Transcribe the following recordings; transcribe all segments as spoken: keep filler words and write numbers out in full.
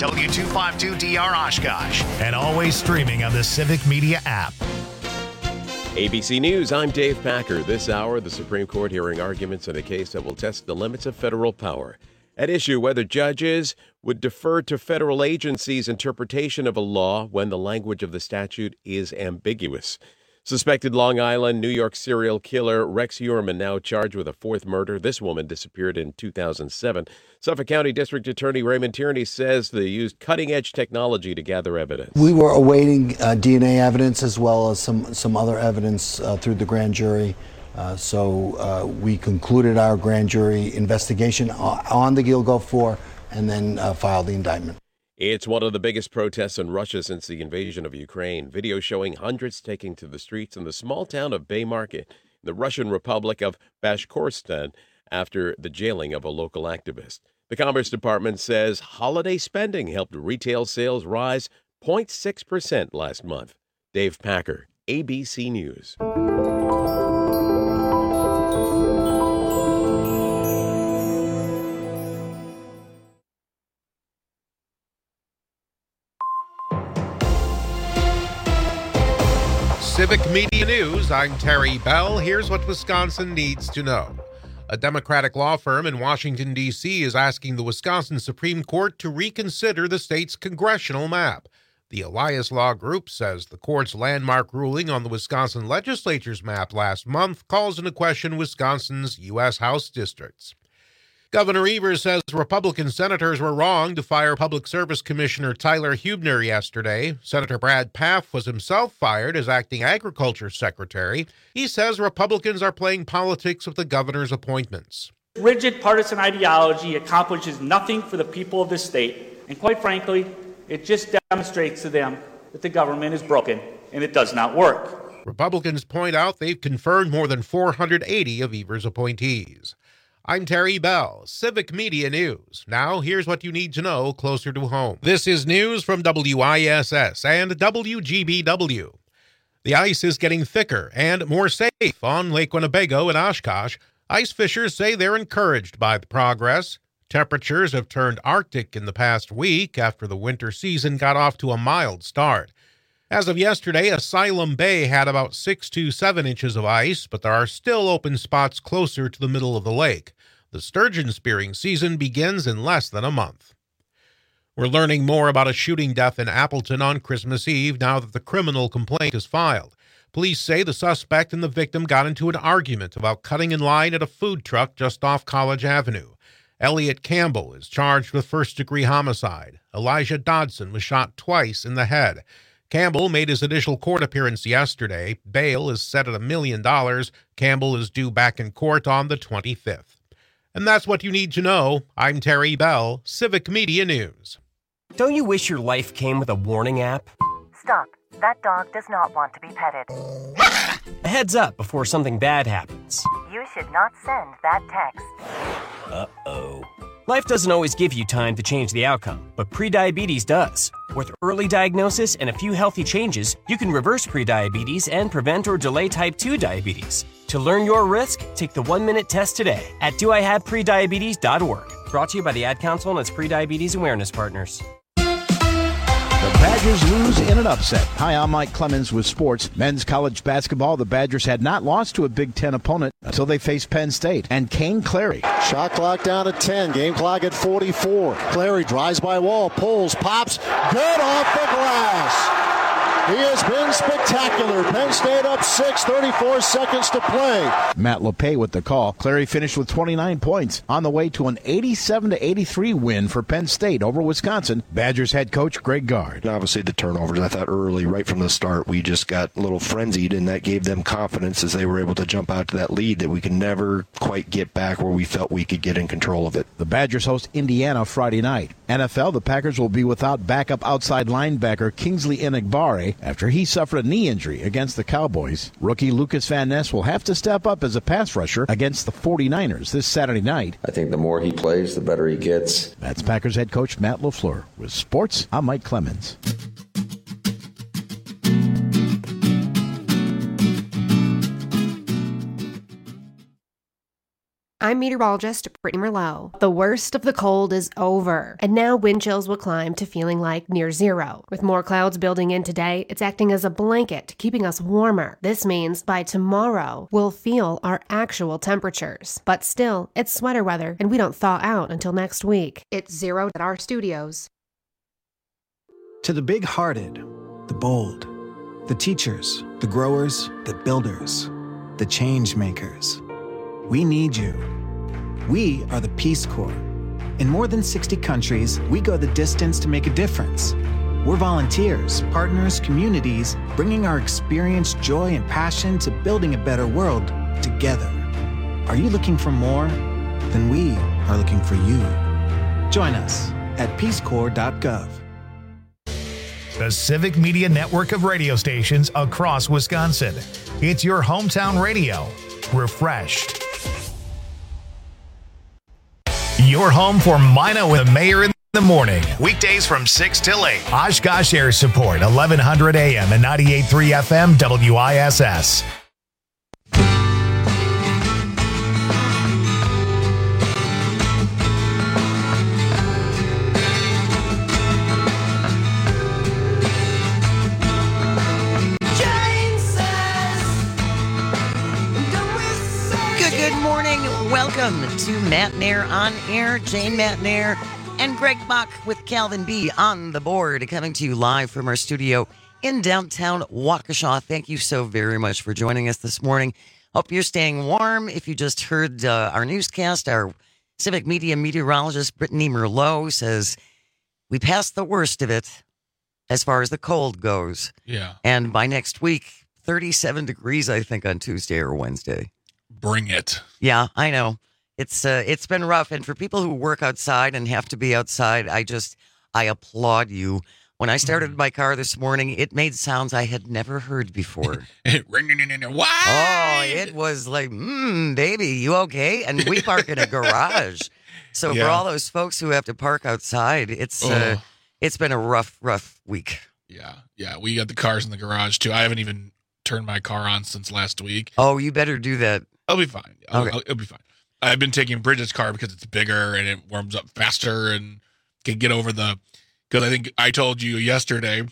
W two fifty-two D R Oshkosh, and always streaming on the Civic Media app. A B C News, I'm Dave Packer. This hour, the Supreme Court hearing arguments in a case that will test the limits of federal power. At issue, whether judges would defer to federal agencies' interpretation of a law when the language of the statute is ambiguous. Suspected Long Island, New York serial killer Rex Heuermann now charged with a fourth murder. This woman disappeared in two thousand seven. Suffolk County District Attorney Raymond Tierney says they used cutting-edge technology to gather evidence. We were awaiting uh, D N A evidence as well as some, some other evidence uh, through the grand jury. Uh, so uh, we concluded our grand jury investigation on the Gilgo four and then uh, filed the indictment. It's one of the biggest protests in Russia since the invasion of Ukraine. Video showing hundreds taking to the streets in the small town of Baymarket, in the Russian Republic of Bashkortostan, after the jailing of a local activist. The Commerce Department says holiday spending helped retail sales rise zero point six percent last month. Dave Packer, A B C News. Civic Media News, I'm Terry Bell. Here's what Wisconsin needs to know. A Democratic law firm in Washington, D C is asking the Wisconsin Supreme Court to reconsider the state's congressional map. The Elias Law Group says the court's landmark ruling on the Wisconsin legislature's map last month calls into question Wisconsin's U S House districts. Governor Evers says Republican senators were wrong to fire Public Service Commissioner Tyler Huebner yesterday. Senator Brad Pfaff was himself fired as acting agriculture secretary. He says Republicans are playing politics with the governor's appointments. Rigid partisan ideology accomplishes nothing for the people of this state, and quite frankly, it just demonstrates to them that the government is broken and it does not work. Republicans point out they've confirmed more than four hundred eighty of Evers' appointees. I'm Terry Bell, Civic Media News. Now, here's what you need to know closer to home. This is news from W I S S and W G B W. The ice is getting thicker and more safe on Lake Winnebago and Oshkosh. Ice fishers say they're encouraged by the progress. Temperatures have turned Arctic in the past week after the winter season got off to a mild start. As of yesterday, Asylum Bay had about six to seven inches of ice, but there are still open spots closer to the middle of the lake. The sturgeon spearing season begins in less than a month. We're learning more about a shooting death in Appleton on Christmas Eve now that the criminal complaint is filed. Police say the suspect and the victim got into an argument about cutting in line at a food truck just off College Avenue. Elliot Campbell is charged with first-degree homicide. Elijah Dodson was shot twice in the head. Campbell made his initial court appearance yesterday. Bail is set at a million dollars. Campbell is due back in court on the twenty-fifth. And that's what you need to know. I'm Terry Bell, Civic Media News. Don't you wish your life came with a warning app? Stop. That dog does not want to be petted. A heads up before something bad happens. You should not send that text. Uh-oh. Life doesn't always give you time to change the outcome, but prediabetes does. With early diagnosis and a few healthy changes, you can reverse prediabetes and prevent or delay type two diabetes. To learn your risk, take the one-minute test today at do I have prediabetes dot org. Brought to you by the Ad Council and its prediabetes awareness partners. The Badgers lose in an upset. Hi, I'm Mike Clemens with sports. Men's college basketball, the Badgers had not lost to a Big Ten opponent until they faced Penn State. And Kane Clary. Shot clock down to ten. Game clock at forty-four. Clary drives by wall, pulls, pops. Good off the glass. He has been spectacular. Penn State up six, thirty-four seconds to play. Matt LePay with the call. Clary finished with twenty-nine points on the way to an eighty-seven to eighty-three win for Penn State over Wisconsin. Badgers head coach Greg Gard. Obviously the turnovers, I thought early, right from the start, we just got a little frenzied, and that gave them confidence as they were able to jump out to that lead that we could never quite get back where we felt we could get in control of it. The Badgers host Indiana Friday night. N F L, the Packers will be without backup outside linebacker Kingsley Enagbare after he suffered a knee injury against the Cowboys. Rookie Lucas Van Ness will have to step up as a pass rusher against the forty-niners this Saturday night. I think the more he plays, the better he gets. That's Packers head coach Matt LaFleur. With sports, I'm Mike Clemens. I'm I'm meteorologist Brittany Merlot. The worst of the cold is over, and now wind chills will climb to feeling like near zero. With more clouds building in today, it's acting as a blanket, keeping us warmer. This means by tomorrow, we'll feel our actual temperatures. But still, it's sweater weather, and we don't thaw out until next week. It's zero at our studios. To the big-hearted, the bold, the teachers, the growers, the builders, the change makers. We need you. We are the Peace Corps. In more than sixty countries, we go the distance to make a difference. We're volunteers, partners, communities, bringing our experience, joy, and passion to building a better world together. Are you looking for more? Then we are looking for you. Join us at peace corps dot gov. The Civic Media Network of radio stations across Wisconsin. It's your hometown radio. Refreshed. Your home for Mina with the Mayor in the morning. Weekdays from six till eight. Oshkosh Air Support, eleven hundred A M and ninety-eight point three F M W I S S. Welcome to Matt Nair on Air. Jane Matt Nair and Greg Bach with Calvin B on the board, coming to you live from our studio in downtown Waukesha. Thank you so very much for joining us this morning. Hope you're staying warm. If you just heard uh, our newscast, our Civic Media meteorologist Brittany Merlot says we passed the worst of it as far as the cold goes. Yeah. And by next week, thirty-seven degrees, I think, on Tuesday or Wednesday. Bring it. Yeah, I know. It's uh, it's been rough. And for people who work outside and have to be outside, I just, I applaud you. When I started my car this morning, it made sounds I had never heard before. Oh, it was like, mmm, baby, you okay? And we park in a garage. So yeah. For all those folks who have to park outside, it's uh, it's been a rough, rough week. Yeah, yeah. We got the cars in the garage, too. I haven't even turned my car on since last week. Oh, you better do that. I'll be fine. I'll, Okay. I'll, it'll be fine. I've been taking Bridget's car because it's bigger and it warms up faster and can get over the. Because I think I told you yesterday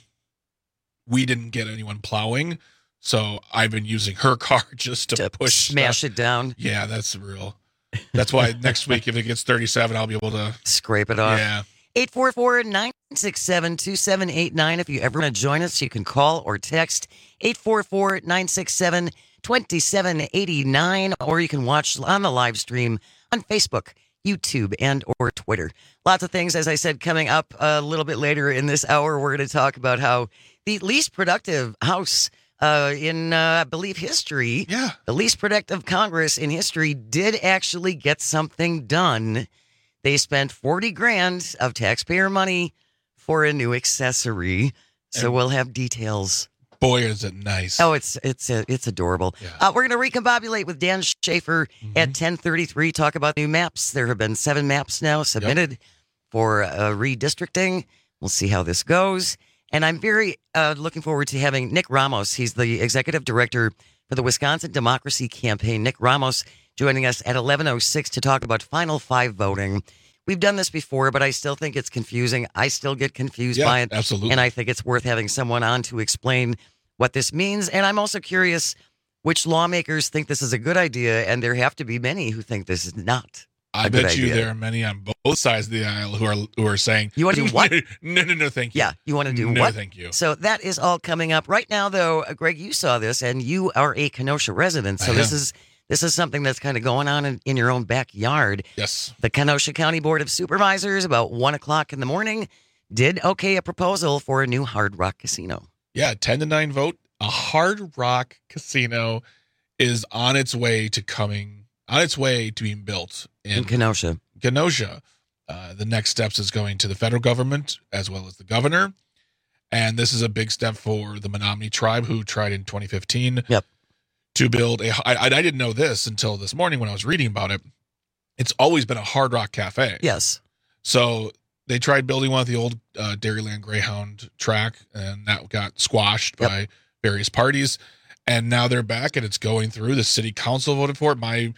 we didn't get anyone plowing, so I've been using her car just to, To push smash stuff. it down. Yeah, that's real. That's why next week if it gets thirty-seven, I'll be able to Scrape it off. Yeah. eight four four, nine six seven, two seven eight nine. If you ever want to join us, you can call or text eight four four, nine six seven, two seven eight nine, or you can watch on the live stream on Facebook, YouTube, and or Twitter. Lots of things, as I said, coming up a little bit later in this hour. We're going to talk about how the least productive House uh, in, uh, I believe, history, yeah. the least productive Congress in history did actually get something done. They spent forty grand of taxpayer money for a new accessory. So And- we'll have details. Boy, is it nice. Oh, it's it's uh, it's adorable. Yeah. Uh, we're going to recombobulate with Dan Schaefer Mhm. at ten thirty-three, talk about new maps. There have been seven maps now submitted for uh, redistricting. We'll see how this goes. And I'm very uh, looking forward to having Nick Ramos. He's the executive director for the Wisconsin Democracy Campaign. Nick Ramos joining us at eleven oh six to talk about Final Five voting. We've done this before, but I still think it's confusing. I still get confused Yeah, by it. absolutely. And I think it's worth having someone on to explain what this means. And I'm also curious which lawmakers think this is a good idea, and there have to be many who think this is not I a good bet you idea. there are many on both sides of the aisle who are who are saying, You wanna do what? no, no, no, thank you. Yeah, you want to do no, what? thank you. So that is all coming up right now, though. uh, Greg, you saw this, and you are a Kenosha resident, so I this am. is this is something that's kind of going on in, in your own backyard. Yes. The Kenosha County Board of Supervisors, about one o'clock in the morning, did okay a proposal for a new Hard Rock casino. Yeah, ten to nine vote. A Hard Rock casino is on its way to coming, on its way to being built in, In Kenosha. Kenosha. Uh, the next steps is going to the federal government as well as the governor. And this is a big step for the Menominee tribe who tried in twenty fifteen Yep. to build a, I, I didn't know this until this morning when I was reading about it. It's always been a Hard Rock cafe. Yes. So they tried building one at the old uh, Dairyland Greyhound track, and that got squashed Yep. by various parties. And now they're back, and it's going through. The city council voted for it. My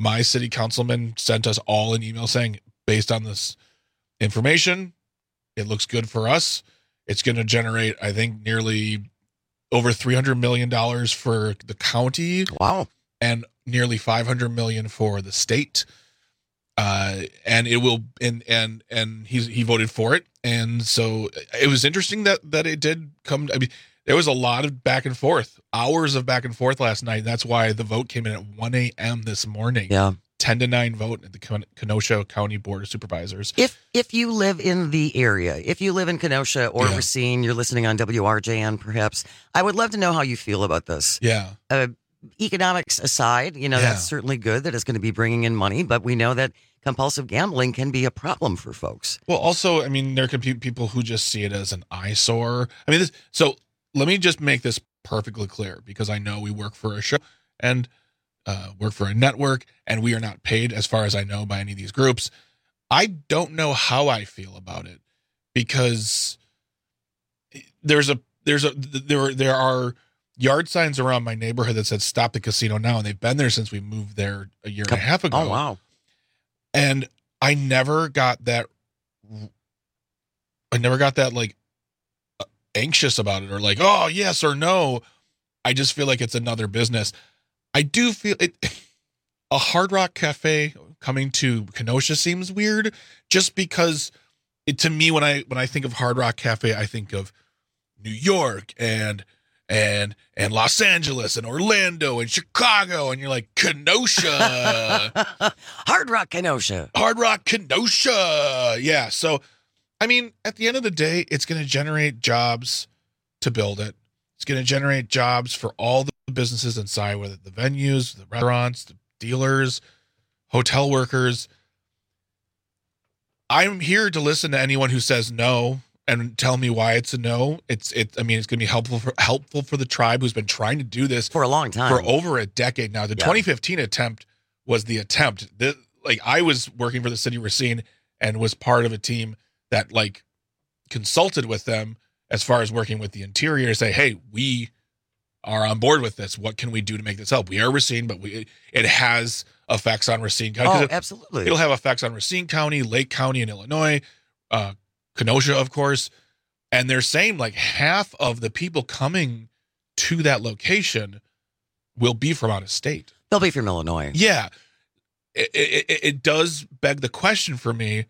my city councilman sent us all an email saying, based on this information, it looks good for us. It's going to generate, I think, nearly over three hundred million dollars for the county. Wow. And nearly five hundred million dollars for the state. Uh, and it will, and, and, and he's, he voted for it. And so it was interesting that, that it did come. I mean, there was a lot of back and forth, hours of back and forth last night. That's why the vote came in at one a.m. this morning. Yeah. ten to nine vote at the Kenosha County Board of Supervisors. If if you live in the area, if you live in Kenosha or Yeah. Racine, you're listening on W R J N perhaps, I would love to know how you feel about this. Yeah. Uh, economics aside, you know, Yeah. that's certainly good that it's going to be bringing in money, but we know that compulsive gambling can be a problem for folks. Well, also, I mean, there could be people who just see it as an eyesore. I mean, this, so let me just make this perfectly clear, because I know we work for a show and uh, work for a network, and we are not paid, as far as I know, by any of these groups. I don't know how I feel about it, because there's a there's a there there are yard signs around my neighborhood that said "Stop the Casino Now," and they've been there since we moved there a year and a half ago. Oh wow! And I never got that. I never got that like anxious about it, or like, oh yes or no. I just feel like it's another business. I do feel it. A Hard Rock Cafe coming to Kenosha seems weird, just because it, to me, when I when I think of Hard Rock Cafe, I think of New York and and and Los Angeles and Orlando and Chicago, and you're like, Kenosha. Hard Rock Kenosha. Hard Rock Kenosha. Yeah. So, I mean, at the end of the day, it's going to generate jobs to build it. It's going to generate jobs for all the businesses inside, whether the venues, the restaurants, the dealers, hotel workers. I'm here to listen to anyone who says no and tell me why it's a no. It's it. I mean, it's going to be helpful for helpful for the tribe, who's been trying to do this for a long time, for over a decade now. The Yeah. twenty fifteen attempt was the attempt. The, like I was working for the city of Racine and was part of a team that like consulted with them as far as working with the interior to say, hey, we are on board with this. What can we do to make this help? We are Racine, but we it has effects on Racine County. Oh, it, absolutely. It'll have effects on Racine County, Lake County in Illinois, uh, Kenosha, of course. And they're saying like half of the people coming to that location will be from out of state. They'll be from Illinois. Yeah. It, it, it does beg the question for me,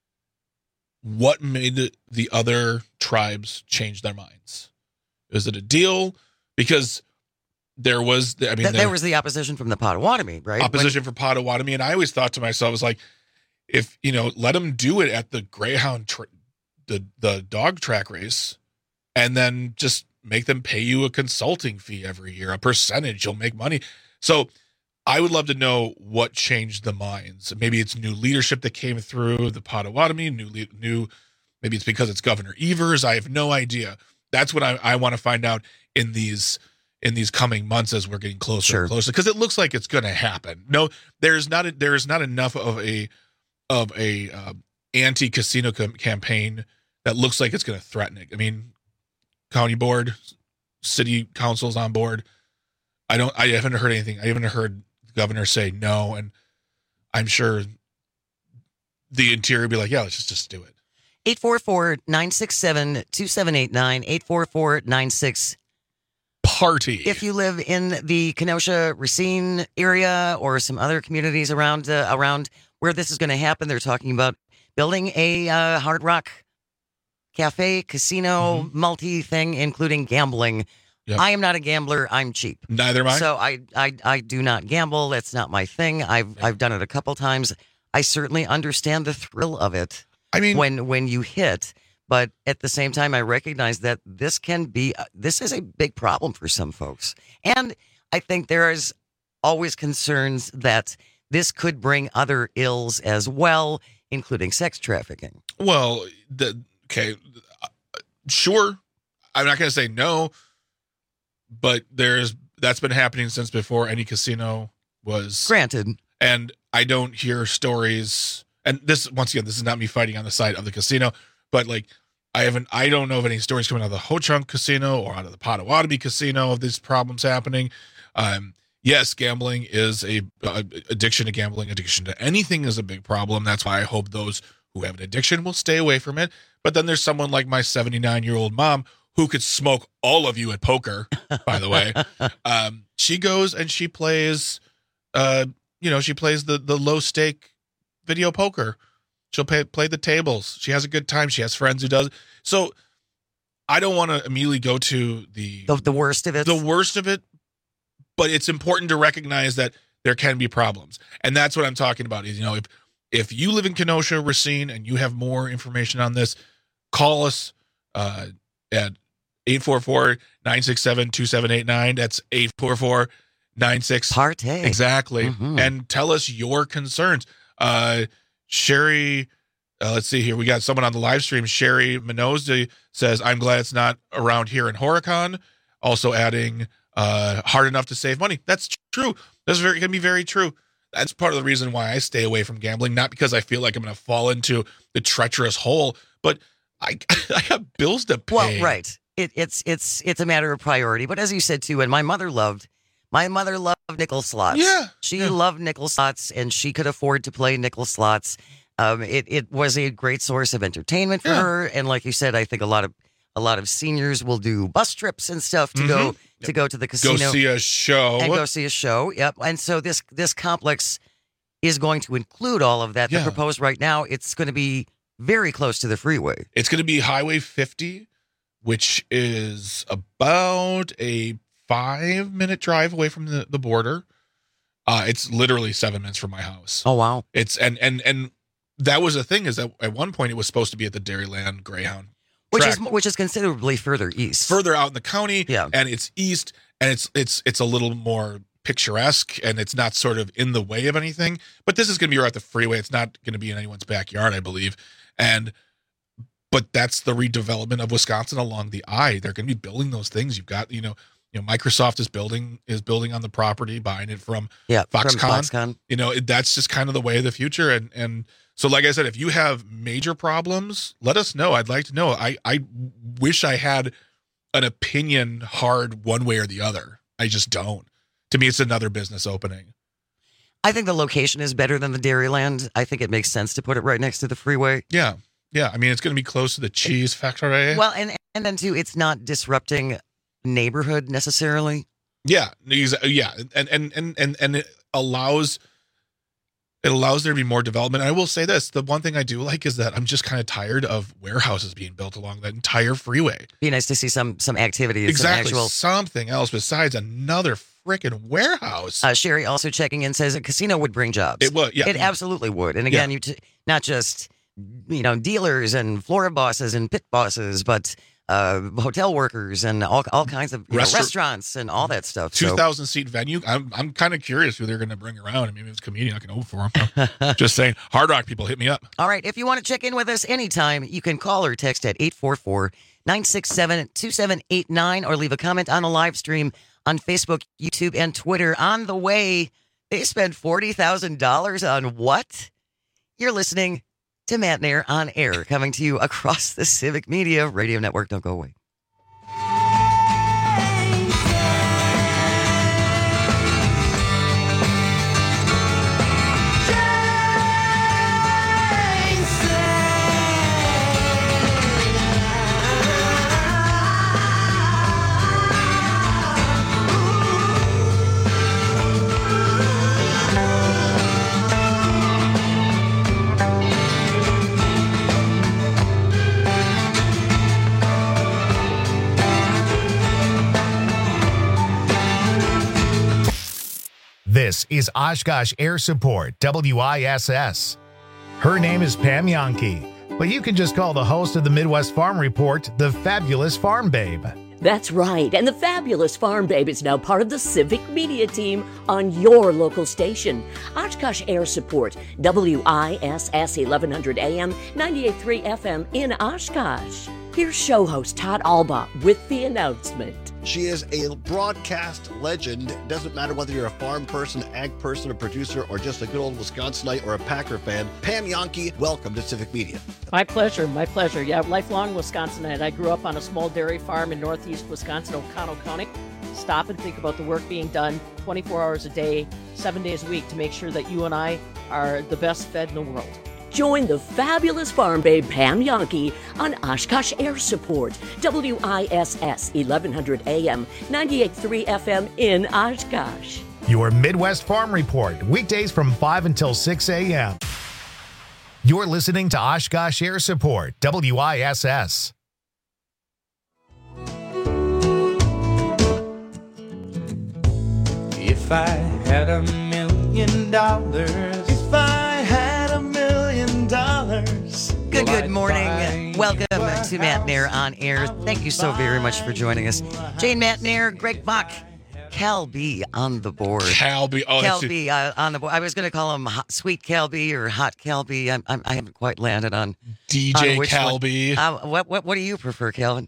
what made the, the other tribes change their minds? Is it a deal? Because there was, I mean, Th- there, there was the opposition from the Potawatomi, right? opposition for Potawatomi, and I always thought to myself, I was like, if you know, let them do it at the Greyhound, tra- the the dog track race, and then just make them pay you a consulting fee every year, a percentage. You'll make money. So I would love to know what changed the minds. Maybe it's new leadership that came through the Potawatomi. New, le- new. Maybe it's because it's Governor Evers. I have no idea. That's what I, I want to find out in these in these coming months as we're getting closer Sure. and closer, because it looks like it's going to happen. No, there's not a, there is not enough of a of a uh, anti-casino com- campaign that looks like it's going to threaten it. I mean, county board, city council's on board. I don't. I haven't heard anything. I haven't heard the governor say no, and I'm sure the interior will be like, yeah, let's just just do it. eight four four, nine six seven, two seven eight nine, eight four four, nine six Party. If you live in the Kenosha, Racine area or some other communities around uh, around where this is going to happen, they're talking about building a uh, Hard Rock Cafe, casino, Mm-hmm. multi thing, including gambling. Yep. I am not a gambler. I'm cheap. Neither am I. So I, I, I do not gamble. That's not my thing. I've I've done it a couple times. I certainly understand the thrill of it. I mean, when when you hit. But at the same time, I recognize that this can be, this is a big problem for some folks. And I think there is always concerns that this could bring other ills as well, including sex trafficking. Well, the, okay, sure. I'm not going to say no, but there's, that's been happening since before any casino was. Granted. And I don't hear stories, and this, once again, this is not me fighting on the side of the casino, but like, I haven't, I don't know of any stories coming out of the Ho Chunk Casino or out of the Potawatomi Casino of these problems happening. Um, yes, gambling is a uh, addiction to gambling, addiction to anything is a big problem. That's why I hope those who have an addiction will stay away from it. But then there's someone like my seventy-nine-year-old mom who could smoke all of you at poker, by the way. Um, she goes and she plays, uh, you know, she plays the, the low-stake video poker. She'll pay, play the tables. She has a good time. She has friends who does. So I don't want to immediately go to the, the the worst of it. The worst of it, but it's important to recognize that there can be problems. And that's what I'm talking about is, you know, if if you live in Kenosha, Racine, and you have more information on this, call us uh, at eight four four, nine six seven, two seven eight nine. That's eight four four, nine six. Partay. Exactly. Mm-hmm. And tell us your concerns. Uh, Sherry, uh, let's see here. We got someone on the live stream. Sherry Menozzi says, I'm glad it's not around here in Horicon. Also adding, uh, hard enough to save money. That's true. That's very, can be very true. That's part of the reason why I stay away from gambling. Not because I feel like I'm going to fall into the treacherous hole, but I, I have bills to pay. Well, right. It, it's, it's, it's a matter of priority. But as you said too, and my mother loved, my mother loved nickel slots. Yeah. She yeah. loved nickel slots, and she could afford to play nickel slots. Um, it, it was a great source of entertainment for yeah. her. And like you said, I think a lot of, a lot of seniors will do bus trips and stuff to mm-hmm. go, to go to the casino. Go see a show. And go see a show. Yep. And so this, this complex is going to include all of that. Yeah. The proposed right now, it's going to be very close to the freeway. It's going to be Highway fifty, which is about a five minute drive away from the, the border. Uh, it's literally seven minutes from my house. Oh, wow. It's and, and, and that was the thing is that at one point it was supposed to be at the Dairyland Greyhound Which track. is, which is considerably further east. Further out in the county. Yeah. And it's east and it's, it's, it's a little more picturesque and it's not sort of in the way of anything, but this is going to be right at the freeway. It's not going to be in anyone's backyard, I believe. And, but that's the redevelopment of Wisconsin along the I. They're going to be building those things. You've got, you know, you know, Microsoft is building, is building on the property, buying it from yeah, Foxconn. From Foxconn. You know, it, that's just kind of the way of the future. And, and so, like I said, if you have major problems, let us know. I'd like to know. I, I wish I had an opinion hard one way or the other. I just don't. To me, it's another business opening. I think the location is better than the Dairyland. I think it makes sense to put it right next to the freeway. Yeah. Yeah. I mean, it's going to be close to the cheese factory. Well, and, and then too, it's not disrupting neighborhood necessarily. Yeah. Yeah. And, and, and, and, and it allows, it allows there to be more development. And I will say this, the one thing I do like is that I'm just kind of tired of warehouses being built along that entire freeway. Be nice to see some, some activity. Exactly. Some actual... Something else besides another freaking warehouse. Uh, Sherry also checking in says a casino would bring jobs. It would. Yeah. It absolutely would. And again, yeah. you t- not just, you know, dealers and floor bosses and pit bosses, but uh, hotel workers and all all kinds of you Restaur- know, restaurants and all that stuff. two thousand so. Seat venue. I'm I'm kind of curious who they're going to bring around. I mean, it's a comedian. I can open for them. Just saying. Hard Rock people, hit me up. All right. If you want to check in with us anytime, you can call or text at eight four four, nine six seven, two seven eight nine or leave a comment on the live stream on Facebook, YouTube, and Twitter. On the way, they spent forty thousand dollars on what? You're listening to Matt Nair on Air, coming to you across the Civic Media Radio Network. Don't go away. This is Oshkosh Air Support, W I S S. Her name is Pam Yankee, but you can just call the host of the Midwest Farm Report the Fabulous Farm Babe. That's right, and the Fabulous Farm Babe is now part of the Civic Media team on your local station. Oshkosh Air Support, W I S S eleven hundred A M, ninety-eight point three F M in Oshkosh. Here's show host Todd Alba with the announcement. She is a broadcast legend. It doesn't matter whether you're a farm person, ag person, a producer, or just a good old Wisconsinite or a Packer fan. Pam Jahnke, welcome to Civic Media. My pleasure, my pleasure. Yeah, lifelong Wisconsinite. I grew up on a small dairy farm in northeast Wisconsin, Oconto County. Stop and think about the work being done twenty-four hours a day, seven days a week to make sure that you and I are the best fed in the world. Join the fabulous farm babe Pam Jahnke on Oshkosh Air Support, W I S S eleven hundred A M, ninety-eight point three F M in Oshkosh. Your Midwest Farm Report, weekdays from five until six a.m. You're listening to Oshkosh Air Support, W I S S. If I had a million dollars, if I had a million dollars. Good, good morning. Welcome to Matt Nair on Air. Thank you so very much for joining us. Jane Matt Nair, Greg Bach, Cal B on the board. Cal B. Oh, Cal B uh, on the board. I was going to call him hot, Sweet Cal B or Hot Cal B. I'm, I'm, I haven't quite landed on D J on Cal B. Uh, what, what, what do you prefer, Calvin?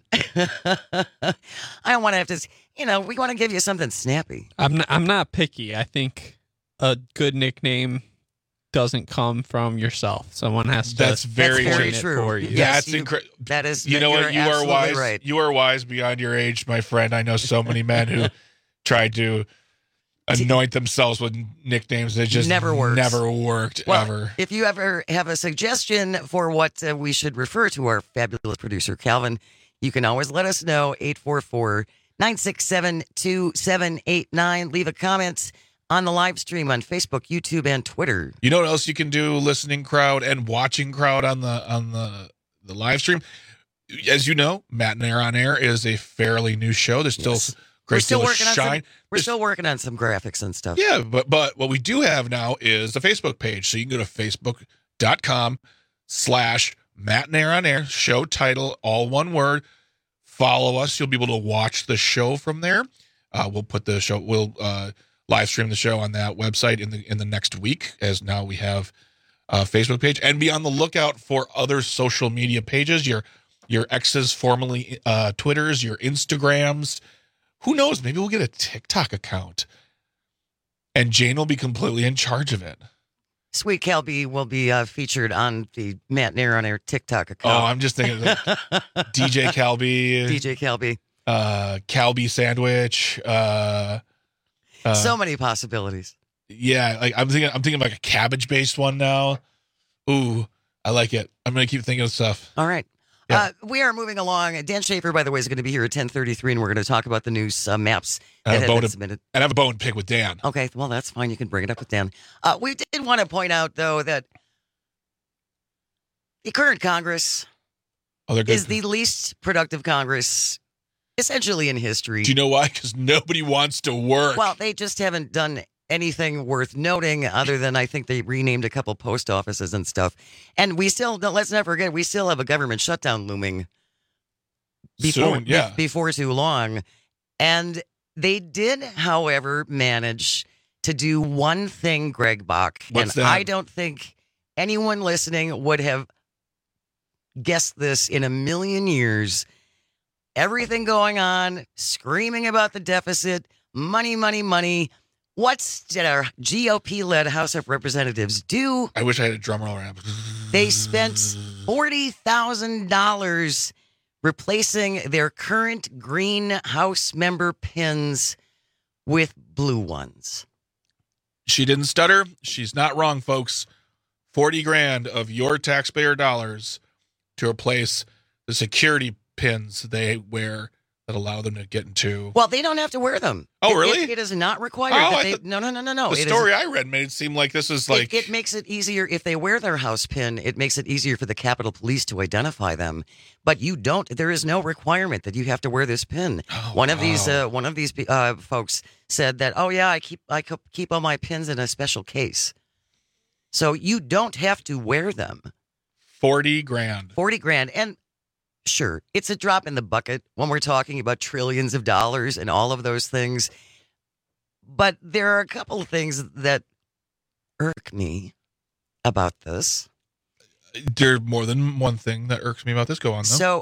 I don't want to have to, you know, we want to give you something snappy. I'm not, I'm not picky. I think a good nickname doesn't come from yourself. Someone has to. That's very, That's very true. true. For you. Yes, That's you, incredible. That is. You know what? You are wise. Right. You are wise beyond your age, my friend. I know so many men who tried to anoint themselves with nicknames that just Never works. Never worked Well, ever. If you ever have a suggestion for what uh, we should refer to our fabulous producer, Calvin, you can always let us know. eight four four, nine six seven, two seven eight nine. Leave a comment on the live stream on Facebook, YouTube, and Twitter. You know what else you can do, listening crowd and watching crowd on the on the the live stream? As you know, Matt and Air on Air is a fairly new show. There's still Yes. great We're still deal of working on shine. some, We're still working on some graphics and stuff. Yeah, but but what we do have now is a Facebook page. So you can go to facebook.com slash Matt and Air on Air, show title, all one word. Follow us. You'll be able to watch the show from there. Uh, we'll put the show, we'll uh, live stream the show on that website in the in the next week, as now we have a Facebook page. And be on the lookout for other social media pages, your your X's, formerly uh, Twitters, your Instagrams. Who knows? Maybe we'll get a TikTok account. And Jane will be completely in charge of it. Sweet Cal B will be uh, featured on the Matt Nair on Air TikTok account. Oh, I'm just thinking of D J Calby. D J Calby. Uh, Calby Sandwich. Uh, uh, so many possibilities. Yeah, like I'm thinking I'm thinking of like a cabbage based one now. Ooh, I like it. I'm gonna keep thinking of stuff. All right. Yeah. Uh, we are moving along. Dan Schaefer, by the way, is going to be here at ten thirty-three, and we're going to talk about the new uh, maps I that have, a have bone been to, submitted. and I have a bone to pick with Dan. Okay, well, that's fine. You can bring it up with Dan. Uh, we did want to point out, though, that the current Congress Oh, they're good. is the least productive Congress, essentially, in history. Do you know why? Because nobody wants to work. Well, they just haven't done anything worth noting other than I think they renamed a couple post offices and stuff. And we still, let's not forget, we still have a government shutdown looming before, Soon, yeah. be- before too long. And they did, however, manage to do one thing, Greg Bach. What's and that? I don't think anyone listening would have guessed this in a million years. Everything going on, screaming about the deficit, money, money, money. What did our G O P-led House of Representatives do? I wish I had a drum roll around. They spent forty thousand dollars replacing their current green House member pins with blue ones. She didn't stutter. She's not wrong, folks. forty grand of your taxpayer dollars to replace the security pins they wear that allow them to get into. Well, they don't have to wear them. Oh, It- really? It, it is not required. Oh, that I they, thought- no, no, no, no, no. The It is- story I read made it seem like this is like. It, it makes it easier if they wear their house pin. It makes it easier for the Capitol Police to identify them. But you don't. There is no requirement that you have to wear this pin. Oh, one of these, wow. uh, one of these uh, folks said that. Oh yeah, I keep I keep- keep all my pins in a special case. So you don't have to wear them. forty grand. Forty grand, and sure, it's a drop in the bucket when we're talking about trillions of dollars and all of those things. But there are a couple of things that irk me about this. There's more than one thing that irks me about this. Go on, though. So uh,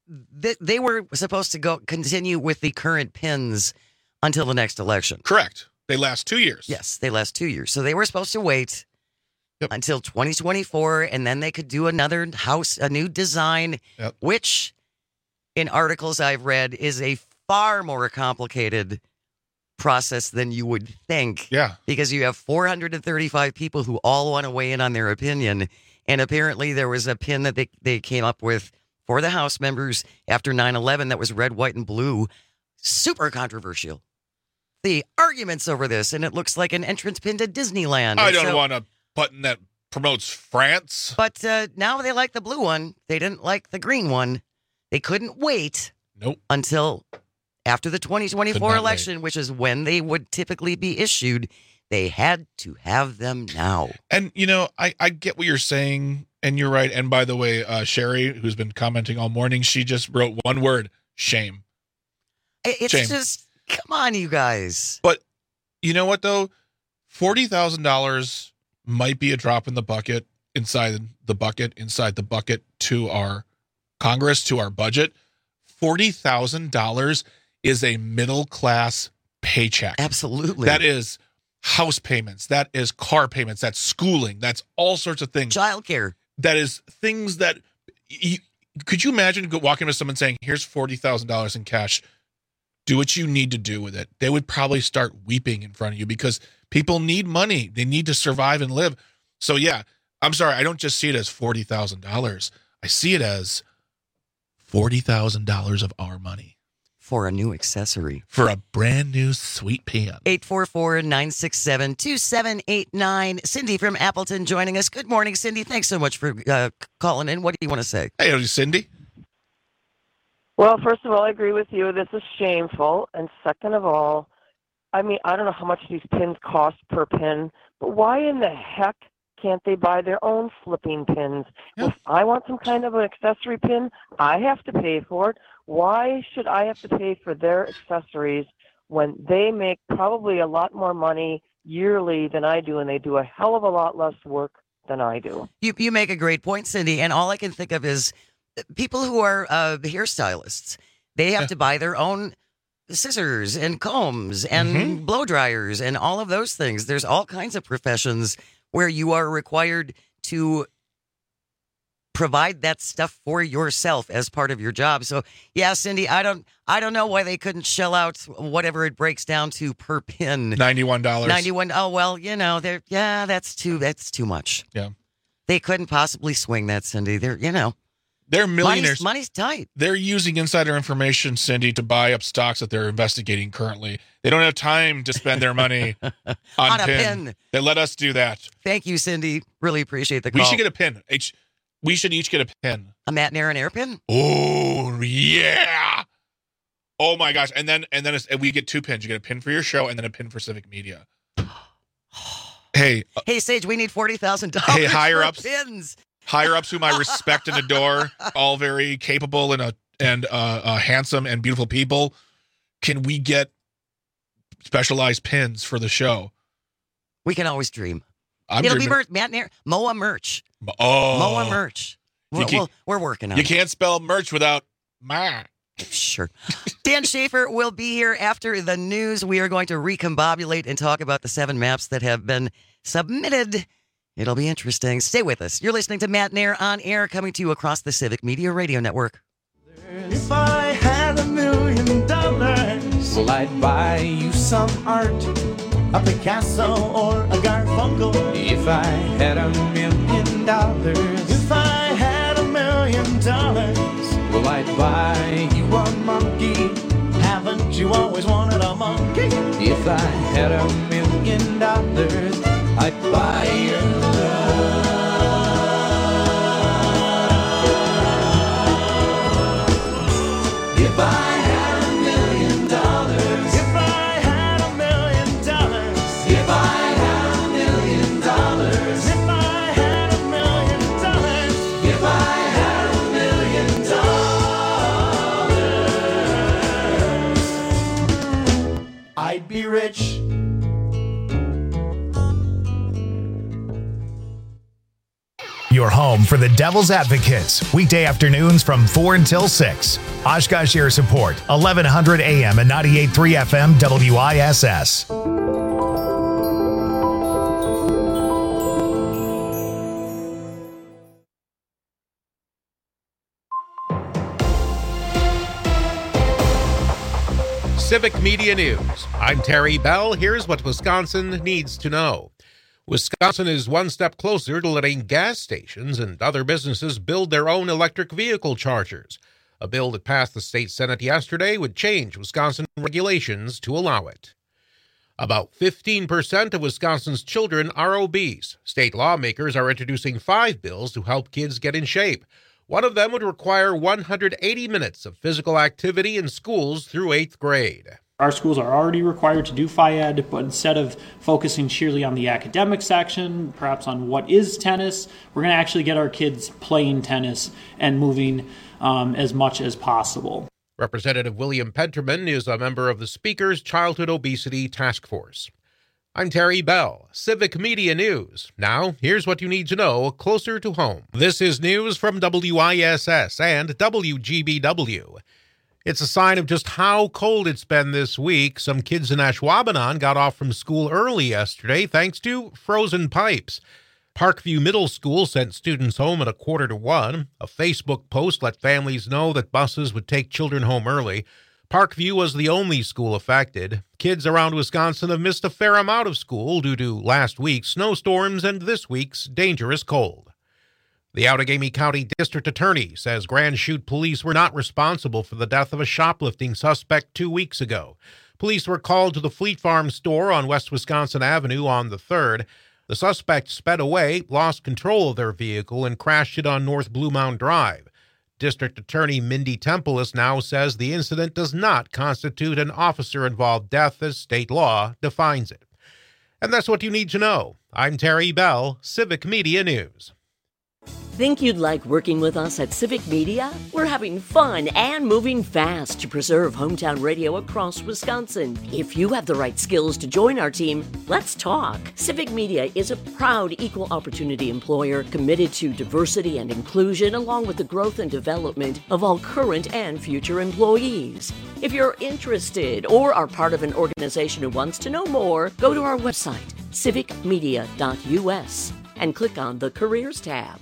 th- they were supposed to go continue with the current pins until the next election. Correct. They last two years. Yes, they last two years. So they were supposed to wait yep. until twenty twenty-four, and then they could do another house, a new design, yep. which in articles I've read is a far more complicated process than you would think. Yeah. Because you have four hundred thirty-five people who all want to weigh in on their opinion. And apparently there was a pin that they, they came up with for the House members after nine eleven that was red, white, and blue. Super controversial. The arguments over this, and it looks like an entrance pin to Disneyland. I And don't so- want a button that promotes France. But uh, now they like the blue one. They didn't like the green one. They couldn't wait nope. until after the twenty twenty-four Could not election, wait. which is when they would typically be issued. They had to have them now. And, you know, I, I get what you're saying, and you're right. And by the way, uh, Sherry, who's been commenting all morning, she just wrote one word, shame. It's Shame. just, come on, you guys. But you know what, though? forty thousand dollars might be a drop in the bucket inside the bucket, inside the bucket to our Congress, to our budget. forty thousand dollars is a middle-class paycheck. Absolutely. That is house payments. That is car payments. That's schooling. That's all sorts of things. Childcare. That is things that you, could you imagine go- walking to someone saying, here's forty thousand dollars in cash. Do what you need to do with it. They would probably start weeping in front of you because people need money. They need to survive and live. So, yeah, I'm sorry. I don't just see it as forty thousand dollars. I see it as forty thousand dollars of our money. For a new accessory. For a brand new sweet pen. eight four four, nine six seven, two seven eight nine. Cindy from Appleton joining us. Good morning, Cindy. Thanks so much for uh, calling in. What do you want to say? Hey, Cindy. Well, first of all, I agree with you. This is shameful. And second of all, I mean, I don't know how much these pins cost per pin, but why in the heck can't they buy their own flipping pins? Yeah. If I want some kind of an accessory pin, I have to pay for it. Why should I have to pay for their accessories when they make probably a lot more money yearly than I do, and they do a hell of a lot less work than I do? You you make a great point, Cindy, and all I can think of is people who are uh, hairstylists. They have yeah. to buy their own scissors and combs and mm-hmm. blow dryers and all of those things. There's all kinds of professions where you are required to provide that stuff for yourself as part of your job. So, yeah, Cindy, I don't I don't know why they couldn't shell out whatever it breaks down to per pin. ninety-one dollars. ninety-one Oh, well, you know, they're yeah, that's too that's too much. Yeah. They couldn't possibly swing that, Cindy. They're, you know, they're millionaires. Money's, money's tight. They're using insider information, Cindy, to buy up stocks that they're investigating currently. They don't have time to spend their money on, on a pin. pin. They let us do that. Thank you, Cindy. Really appreciate the call. We should get a pin. Each, we should each get a pin. A Matt and Aaron air pin? Oh, yeah. Oh, my gosh. And then and then it's, and we get two pins. You get a pin for your show and then a pin for Civic Media. Hey. Uh, hey, Sage, we need forty thousand dollars hey, higher for ups, pins. Higher ups whom I respect and adore, all very capable and, uh, and uh, uh, handsome and beautiful people. Can we get specialized pins for the show? We can always dream. I'm It'll dreaming. be merch, Matt and Aaron. M O A merch. Oh. M O A merch. We're, can, we're working on you it. You can't spell merch without ma. Sure. Dan Schaefer will be here after the news. We are going to recombobulate and talk about the seven maps that have been submitted. It'll be interesting. Stay with us. You're listening to Matt and Aaron on air, coming to you across the Civic Media Radio Network. If I had a million dollars, well, I'd buy you some art, a Picasso or a Garfunkel. If I had a million dollars, if I had a million dollars, well, I'd buy you a monkey. Haven't you always wanted a monkey? If I had a million dollars, I'd buy you love. If I had a million dollars, if I had a million dollars, if I had a million dollars, if I had a million dollars, if I had a million dollars, I'd be rich. Your your home for the Devil's Advocates, weekday afternoons from four until six. Oshkosh Air Support, eleven hundred A M and ninety-eight point three F M W I S S. Civic Media News. I'm Terry Bell. Here's what Wisconsin needs to know. Wisconsin is one step closer to letting gas stations and other businesses build their own electric vehicle chargers. A bill that passed the state Senate yesterday would change Wisconsin regulations to allow it. About fifteen percent of Wisconsin's children are obese. State lawmakers are introducing five bills to help kids get in shape. One of them would require one hundred eighty minutes of physical activity in schools through eighth grade. Our schools are already required to do Phy Ed, but instead of focusing sheerly on the academic section, perhaps on what is tennis, we're going to actually get our kids playing tennis and moving um, as much as possible. Representative William Penterman is a member of the Speaker's Childhood Obesity Task Force. I'm Terry Bell, Civic Media News. Now, here's what you need to know closer to home. This is news from W I S S and W G B W. It's a sign of just how cold it's been this week. Some kids in Ashwaubenon got off from school early yesterday thanks to frozen pipes. Parkview Middle School sent students home at a quarter to one. A Facebook post let families know that buses would take children home early. Parkview was the only school affected. Kids around Wisconsin have missed a fair amount of school due to last week's snowstorms and this week's dangerous cold. The Outagamie County District Attorney says Grand Chute police were not responsible for the death of a shoplifting suspect two weeks ago. Police were called to the Fleet Farm store on West Wisconsin Avenue on the third. The suspect sped away, lost control of their vehicle, and crashed it on North Blue Mound Drive. District Attorney Mindy Tempelis now says the incident does not constitute an officer-involved death as state law defines it. And that's what you need to know. I'm Terry Bell, Civic Media News. Think you'd like working with us at Civic Media? We're having fun and moving fast to preserve hometown radio across Wisconsin. If you have the right skills to join our team, let's talk. Civic Media is a proud equal opportunity employer committed to diversity and inclusion along with the growth and development of all current and future employees. If you're interested or are part of an organization who wants to know more, go to our website, civic media dot U S, and click on the Careers tab.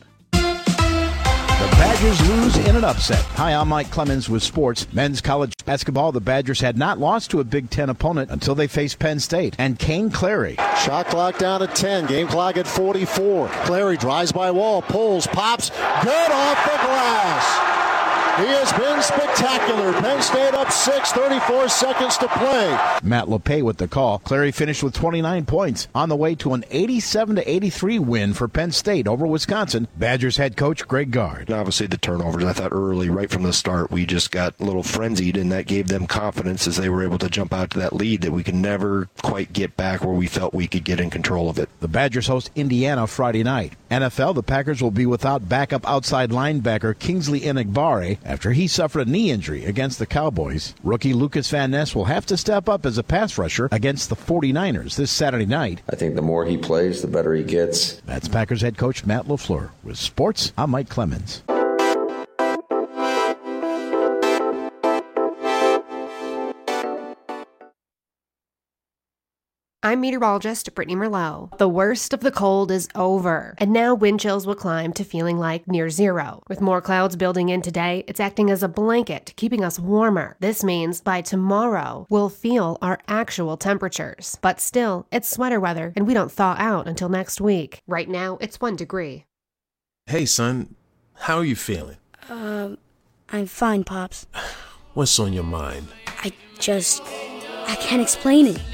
The Badgers lose in an upset. Hi, I'm Mike Clemens with sports. Men's college basketball, the Badgers had not lost to a Big Ten opponent until they faced Penn State. And Kane Clary. Shot clock down to ten. Game clock at forty-four. Clary drives by wall, pulls, pops. Good off the glass. He has been spectacular. Penn State up six, thirty-four seconds to play. Matt LePay with the call. Clary finished with twenty-nine points on the way to an eighty-seven to eighty-three win for Penn State over Wisconsin. Badgers head coach Greg Gard. Obviously the turnovers, I thought early, right from the start, we just got a little frenzied, and that gave them confidence as they were able to jump out to that lead that we could never quite get back where we felt we could get in control of it. The Badgers host Indiana Friday night. N F L, the Packers will be without backup outside linebacker Kingsley Enagbare after he suffered a knee injury against the Cowboys. Rookie Lucas Van Ness will have to step up as a pass rusher against the forty-niners this Saturday night. I think the more he plays, the better he gets. That's Packers head coach Matt LaFleur. With sports, I'm Mike Clemens. I'm meteorologist Brittany Merlot. The worst of the cold is over, and now wind chills will climb to feeling like near zero. With more clouds building in today, it's acting as a blanket, keeping us warmer. This means by tomorrow, we'll feel our actual temperatures. But still, it's sweater weather, and we don't thaw out until next week. Right now, it's one degree. Hey, son. How are you feeling? Um, I'm fine, Pops. What's on your mind? I just... I can't explain it.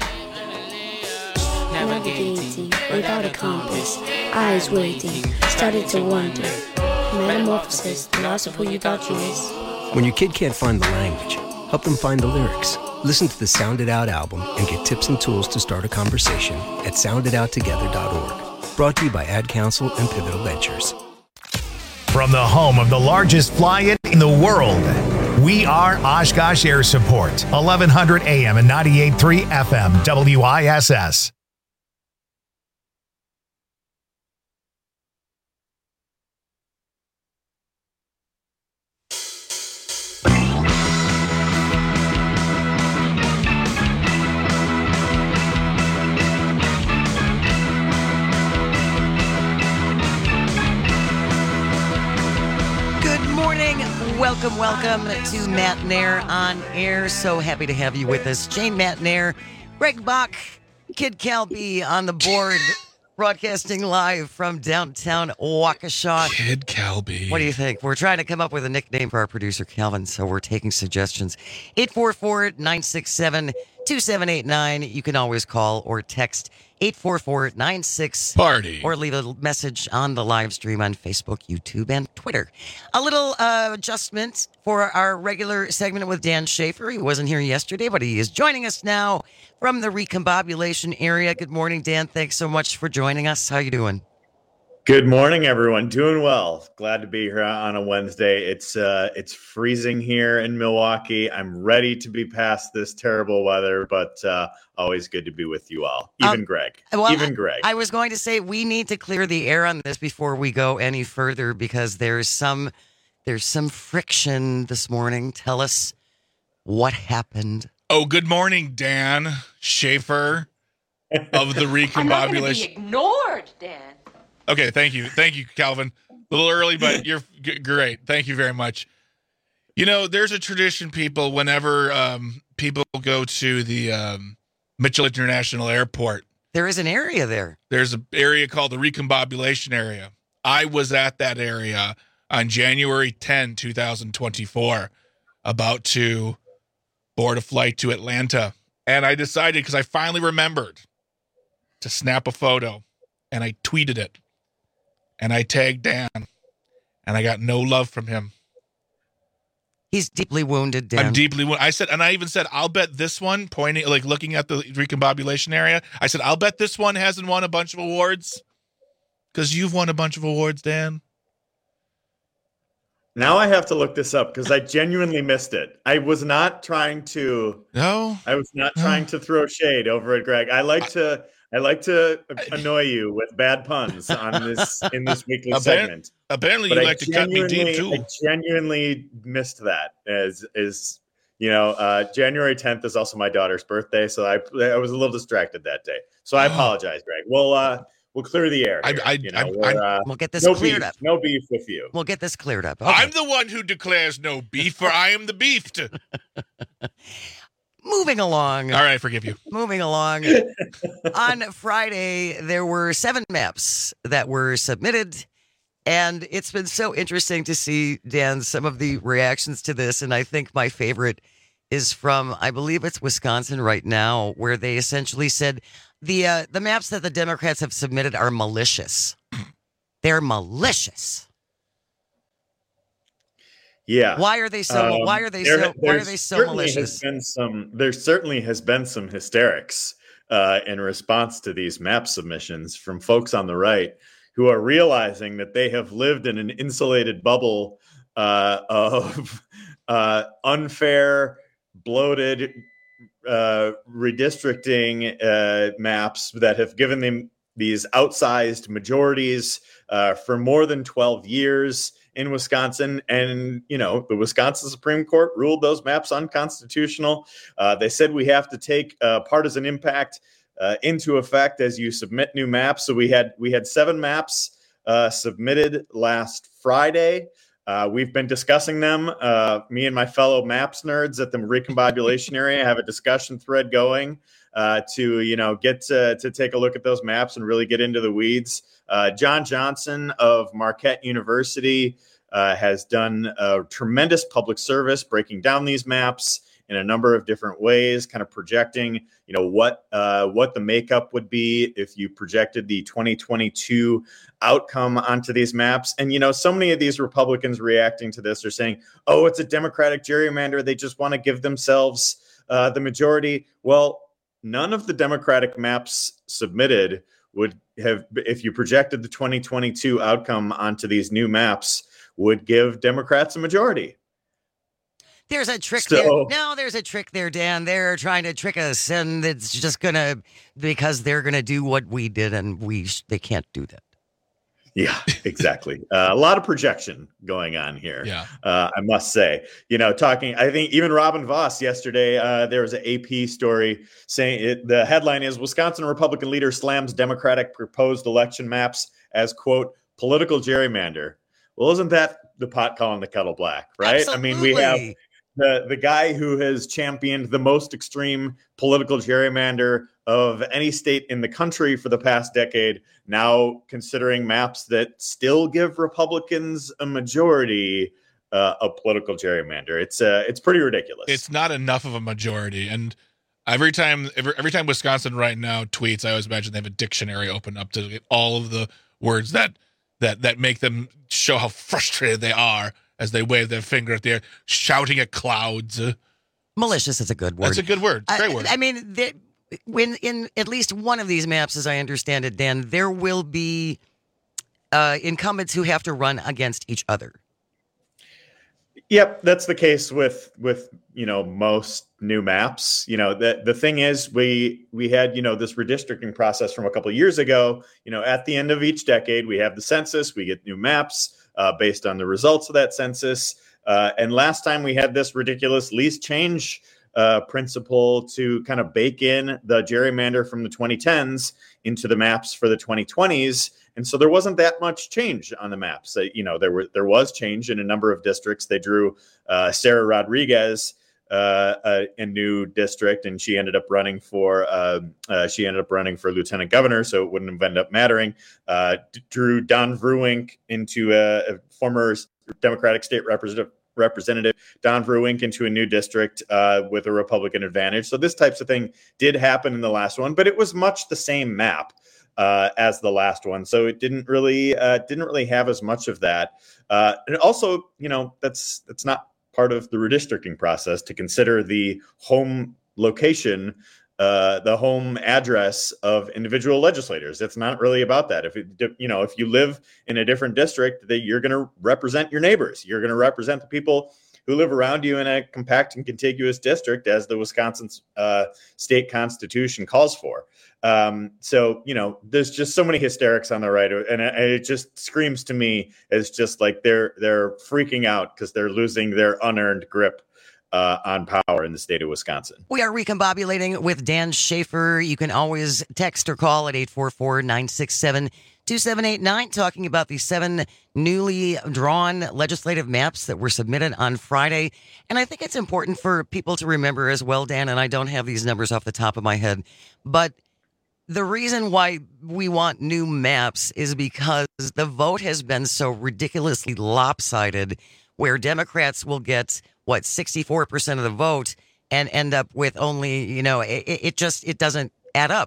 Navigating without a compass, eyes waiting, started to wonder. Metamorphosis, the loss of who you thought you was. When your kid can't find the language, help them find the lyrics. Listen to the Sound It Out album and get tips and tools to start a conversation at sound it out together dot org. Brought to you by Ad Council and Pivotal Ventures. From the home of the largest fly-in in the world, we are Oshkosh Air Support, eleven hundred A M and ninety-eight point three F M W I S S. Welcome, welcome to Matt Nair on Air. So happy to have you with us. Jane Matt Nair, Greg Bach, Kid Cal B on the board, broadcasting live from downtown Waukesha. Kid Cal B. What do you think? We're trying to come up with a nickname for our producer, Calvin, so we're taking suggestions. eight four four, nine six seven, two seven eight nine. You can always call or text eight four four, nine six Party. Or leave a message on the live stream on Facebook, YouTube, and Twitter. A little uh, adjustment for our regular segment with Dan Schaefer. He wasn't here yesterday, but he is joining us now from the recombobulation area. Good morning, Dan. Thanks so much for joining us. How you doing? Good morning, everyone. Doing well. Glad to be here on a Wednesday. It's uh, it's freezing here in Milwaukee. I'm ready to be past this terrible weather, but uh, always good to be with you all. Even um, Greg. Well, Even Greg. I, I was going to say we need to clear the air on this before we go any further because there's some there's some friction this morning. Tell us what happened. Oh, good morning, Dan Schaefer of the recombobulation. I'm not going to be ignored, Dan. Okay, thank you. Thank you, Calvin. A little early, but you're g- great. Thank you very much. You know, there's a tradition, people, whenever um, people go to the um, Mitchell International Airport. There is an area there. There's an area called the recombobulation area. I was at that area on January tenth, twenty twenty-four, about to board a flight to Atlanta. And I decided, because I finally remembered, to snap a photo, and I tweeted it. And I tagged Dan, and I got no love from him. He's deeply wounded, Dan. I'm deeply wounded. I said, and I even said, I'll bet this one, pointing, like looking at the recombobulation area, I said, I'll bet this one hasn't won a bunch of awards because you've won a bunch of awards, Dan. Now I have to look this up because I genuinely missed it. I was not trying to. No, I was not no. trying to throw shade over at Greg. I like to. I like to annoy you with bad puns on this in this weekly Appar- segment. Apparently, but you I like to cut me deep too. I genuinely missed that. As is, you know, uh, January tenth is also my daughter's birthday, so I I was a little distracted that day. So I apologize, Greg. We'll uh, we'll clear the air. Here. I, I, you know, I, uh, we'll get this no cleared beef, up. No beef with you. We'll get this cleared up. Okay. I'm the one who declares no beef, for I am the beefed. Moving along. All right, forgive you. Moving along. On Friday, there were seven maps that were submitted. And it's been so interesting to see, Dan, some of the reactions to this. And I think my favorite is from, I believe it's Wisconsin right now, where they essentially said the uh, the maps that the Democrats have submitted are malicious. They're malicious. Yeah. Why are they so? Um, why are they there, so? Why are they so malicious? Has been some, there certainly has been some hysterics uh, in response to these map submissions from folks on the right who are realizing that they have lived in an insulated bubble uh, of uh, unfair, bloated uh, redistricting uh, maps that have given them these outsized majorities uh, for more than twelve years. In Wisconsin, and you know the Wisconsin Supreme Court ruled those maps unconstitutional. Uh, they said we have to take uh, partisan impact uh, into effect as you submit new maps. So we had we had seven maps uh, submitted last Friday. Uh, we've been discussing them. Uh, me and my fellow maps nerds at the recombobulation area have a discussion thread going uh, to you know get to, to take a look at those maps and really get into the weeds. Uh, John Johnson of Marquette University uh, has done a tremendous public service breaking down these maps in a number of different ways, kind of projecting, you know, what uh, what the makeup would be if you projected the twenty twenty-two outcome onto these maps. And, you know, so many of these Republicans reacting to this are saying, oh, it's a Democratic gerrymander. They just want to give themselves uh, the majority. Well, none of the Democratic maps submitted would have, if you projected the twenty twenty-two outcome onto these new maps, would give Democrats a majority. There's a trick So- there. No, there's a trick there, Dan. They're trying to trick us, and it's just gonna because they're gonna do what we did, and we sh- they can't do that. Yeah, exactly. uh, a lot of projection going on here. Yeah. Uh, I must say, you know, talking, I think even Robin Voss yesterday, uh, there was an A P story saying it, the headline is Wisconsin Republican leader slams Democratic proposed election maps as, quote, political gerrymander. Well, isn't that the pot calling the kettle black, right? Absolutely. I mean, we have the, the guy who has championed the most extreme political gerrymander of any state in the country for the past decade, now considering maps that still give Republicans a majority uh, of political gerrymander. It's uh, it's pretty ridiculous. It's not enough of a majority. And every time every, every time Wisconsin right now tweets, I always imagine they have a dictionary open up to get all of the words that that that make them show how frustrated they are as they wave their finger at the air, shouting at clouds. Malicious is a good word. That's a good word. Great I, word. I mean, they, when in at least one of these maps, as I understand it, Dan, there will be uh, incumbents who have to run against each other. Yep, that's the case with with you know most new maps. You know, the the thing is, we we had you know this redistricting process from a couple of years ago. You know, at the end of each decade, we have the census. We get new maps uh, based on the results of that census. Uh, and last time we had this ridiculous least change uh, principle to kind of bake in the gerrymander from the twenty tens into the maps for the twenty twenties. And so there wasn't that much change on the maps. Uh, you know, there were there was change in a number of districts. They drew uh, Sarah Rodriguez, uh, a, a new district, and she ended up running for uh, uh, she ended up running for lieutenant governor, so it wouldn't have ended up mattering. Uh, d- drew Don Vruwink into a, a former Democratic state representative. Representative Don Vruwink into a new district uh, with a Republican advantage. So this types of thing did happen in the last one, but it was much the same map uh, as the last one. So it didn't really uh, didn't really have as much of that. Uh, and also, you know, that's that's not part of the redistricting process to consider the home location, uh, the home address of individual legislators. It's not really about that. If it, you know, if you live in a different district, that you're going to represent your neighbors. You're going to represent the people who live around you in a compact and contiguous district, as the Wisconsin uh, state constitution calls for. Um, so, you know, there's just so many hysterics on the right, and it, it just screams to me as just like they're they're freaking out because they're losing their unearned grip Uh, on power in the state of Wisconsin. We are recombobulating with Dan Schaefer. You can always text or call at eight four four, nine six seven, two seven eight nine, talking about the seven newly drawn legislative maps that were submitted on Friday. And I think it's important for people to remember as well, Dan, and I don't have these numbers off the top of my head, but the reason why we want new maps is because the vote has been so ridiculously lopsided, where Democrats will get what, sixty-four percent of the vote and end up with only, you know, it, it just, it doesn't add up.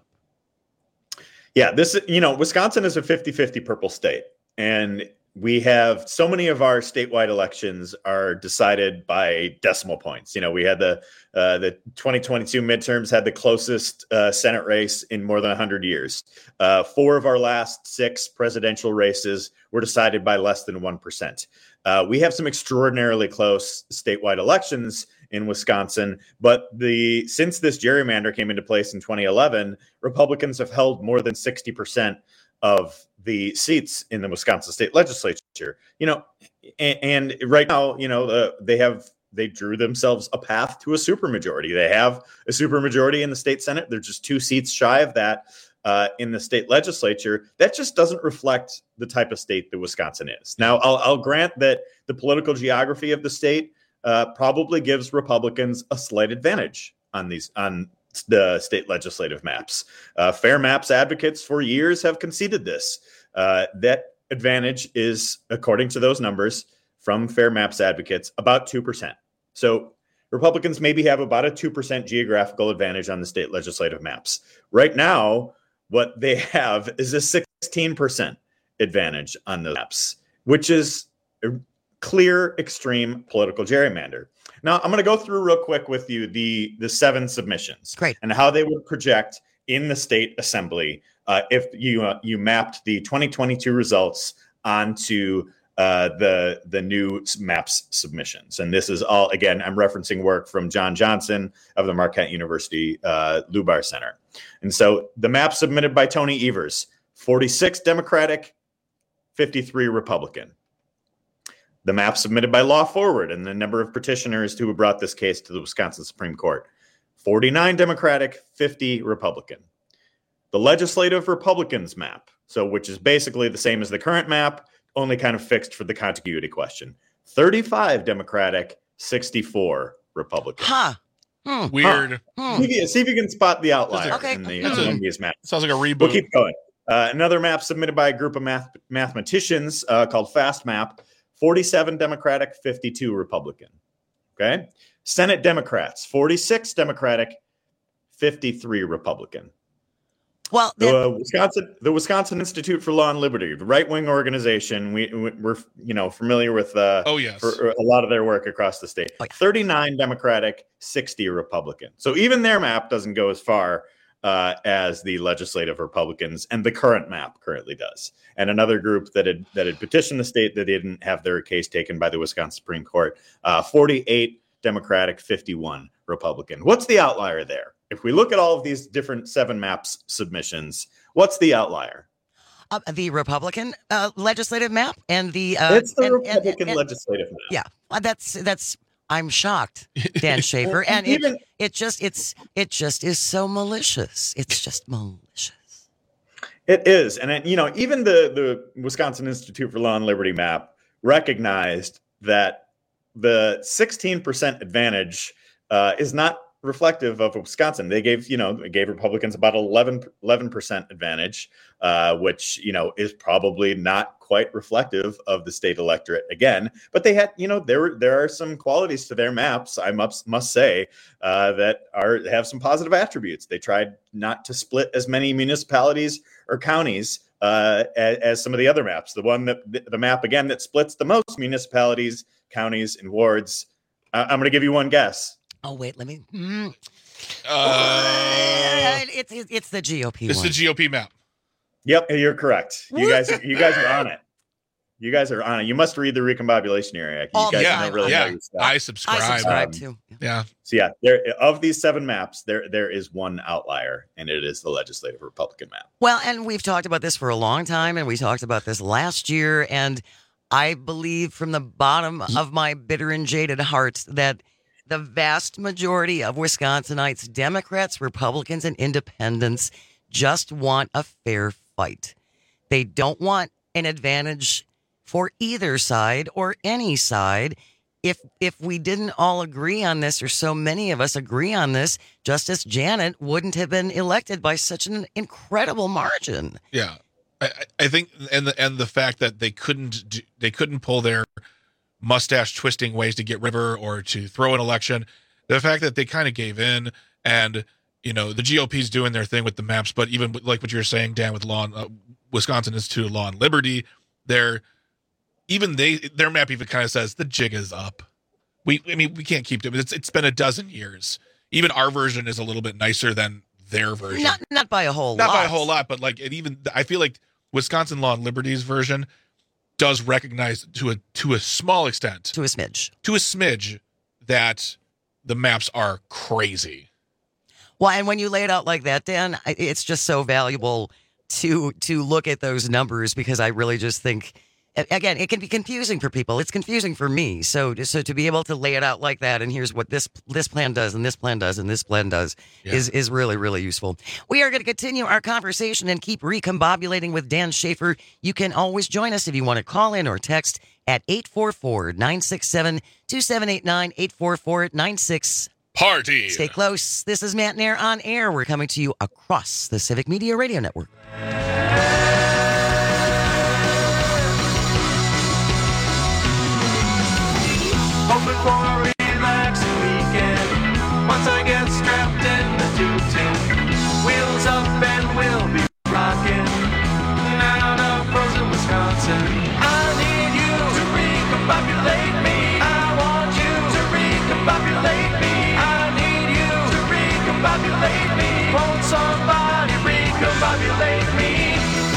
Yeah, this, you know, Wisconsin is a fifty-fifty purple state. And we have so many of our statewide elections are decided by decimal points. You know, we had the uh, the twenty twenty-two midterms had the closest uh, Senate race in more than one hundred years. Uh, four of our last six presidential races were decided by less than one percent. Uh, we have some extraordinarily close statewide elections in Wisconsin, but the since this gerrymander came into place in twenty eleven, Republicans have held more than sixty percent of the seats in the Wisconsin state legislature. You know, and, and right now, you know, uh, they have they drew themselves a path to a supermajority. They have a supermajority in the state Senate. They're just two seats shy of that uh, in the state legislature. That just doesn't reflect the type of state that Wisconsin is. Now, I'll, I'll grant that the political geography of the state uh, probably gives Republicans a slight advantage on these on the state legislative maps. Uh, Fair Maps advocates for years have conceded this. Uh, that advantage is, according to those numbers from Fair Maps advocates, about two percent. So Republicans maybe have about a two percent geographical advantage on the state legislative maps. Right now, what they have is a sixteen percent advantage on those maps, which is a clear, extreme political gerrymander. Now, I'm going to go through real quick with you the, the seven submissions. Great. And how they would project in the state assembly uh, if you uh, you mapped the twenty twenty-two results onto uh, the the new maps submissions. And this is all, again, I'm referencing work from John Johnson of the Marquette University uh, Lubar Center. And so the map submitted by Tony Evers, forty-six Democratic, fifty-three Republican. The map submitted by Law Forward and the number of petitioners who brought this case to the Wisconsin Supreme Court, forty-nine Democratic, fifty Republican. The Legislative Republicans map, so which is basically the same as the current map, only kind of fixed for the contiguity question. thirty-five Democratic, sixty-four Republican. Huh. Hmm. Weird. Huh. Hmm. See, if, see if you can spot the outlier Okay. in the That's a- among these maps. Sounds like a reboot. We'll keep going. Uh, another map submitted by a group of math, mathematicians uh, called FastMap. forty-seven Democratic, fifty-two Republican. Okay. Senate Democrats, forty-six Democratic, fifty-three Republican. Well, the Wisconsin, the Wisconsin Institute for Law and Liberty, the right-wing organization, we we're you know familiar with. Uh, oh yes, for a lot of their work across the state. Oh, yeah. thirty-nine Democratic, sixty Republican. So even their map doesn't go as far uh, as the legislative Republicans, and the current map currently does. And another group that had that had petitioned the state that they didn't have their case taken by the Wisconsin Supreme Court. Uh, forty-eight Democratic, fifty-one Republican. What's the outlier there? If we look at all of these different seven maps submissions, what's the outlier? Uh, the Republican uh, legislative map and the uh, it's the and, Republican and, and, legislative map. Yeah, uh, that's that's. I'm shocked, Dan Schaefer, and Even, it, it just it's it just is so malicious. It's just malicious. It is, and it, you know, even the the Wisconsin Institute for Law and Liberty map recognized that the sixteen percent advantage uh, is not reflective of Wisconsin. They gave, you know, they gave Republicans about eleven percent advantage, uh, which, you know, is probably not quite reflective of the state electorate again. But they had, you know, there there are some qualities to their maps, I must must say, uh, that are have some positive attributes. They tried not to split as many municipalities or counties uh, as, as some of the other maps. The one that the, the map again that splits the most municipalities, counties, and wards. Uh, I'm going to give you one guess. Oh wait, let me. Mm. Uh, uh, it's it's it's the G O P. It's one. the G O P map. Yep, you're correct. You guys, you guys are on it. You guys are on it. You must read the recombobulation area. You All guys yeah, don't really yeah. know your stuff. I subscribe. I subscribe Um, too. Yeah. So yeah, there of these seven maps, there there is one outlier, and it is the legislative Republican map. Well, and we've talked about this for a long time, and we talked about this last year, and I believe from the bottom of my bitter and jaded heart that the vast majority of Wisconsinites, Democrats, Republicans, and independents, just want a fair fight. They don't want an advantage for either side or any side. If if we didn't all agree on this, or so many of us agree on this, Justice Janet wouldn't have been elected by such an incredible margin. Yeah. I, I think, and the and the fact that they couldn't do, they couldn't pull their mustache twisting ways to get rid of her or to throw an election. The fact that they kind of gave in, and you know the G O P's doing their thing with the maps, but even with, like what you were saying, Dan, with law, and, uh, Wisconsin Institute of Law and Liberty, they're even they their map even kind of says the jig is up. We I mean we can't keep doing it. It's it's been a dozen years. Even our version is a little bit nicer than their version. Not not by a whole Not lot. by a whole lot, but like it even I feel like Wisconsin Law and Liberty's version does recognize to a to a small extent, to a smidge, to a smidge, that the maps are crazy. Well, and when you lay it out like that, Dan, I- it's just so valuable to to look at those numbers, because I really just think, a- again, it can be confusing for people. It's confusing for me. So so to be able to lay it out like that, and here's what this this plan does, and this plan does, and this plan does, Yeah. is is really, really useful. We are going to continue our conversation and keep recombobulating with Dan Schaefer. You can always join us if you want to call in or text at eight four four, nine six seven, two seven eight nine, eight four four, nine six. Party. Stay close. This is Matt Nair on air. We're coming to you across the Civic Media Radio Network. Hoping for a relaxing weekend. Once I get strapped in the two-ten, wheels up and we'll be rocking out of frozen Wisconsin. I need you to recombobulate me. I want you to recombobulate me. I need you to recombobulate me. Won't somebody recombobulate me?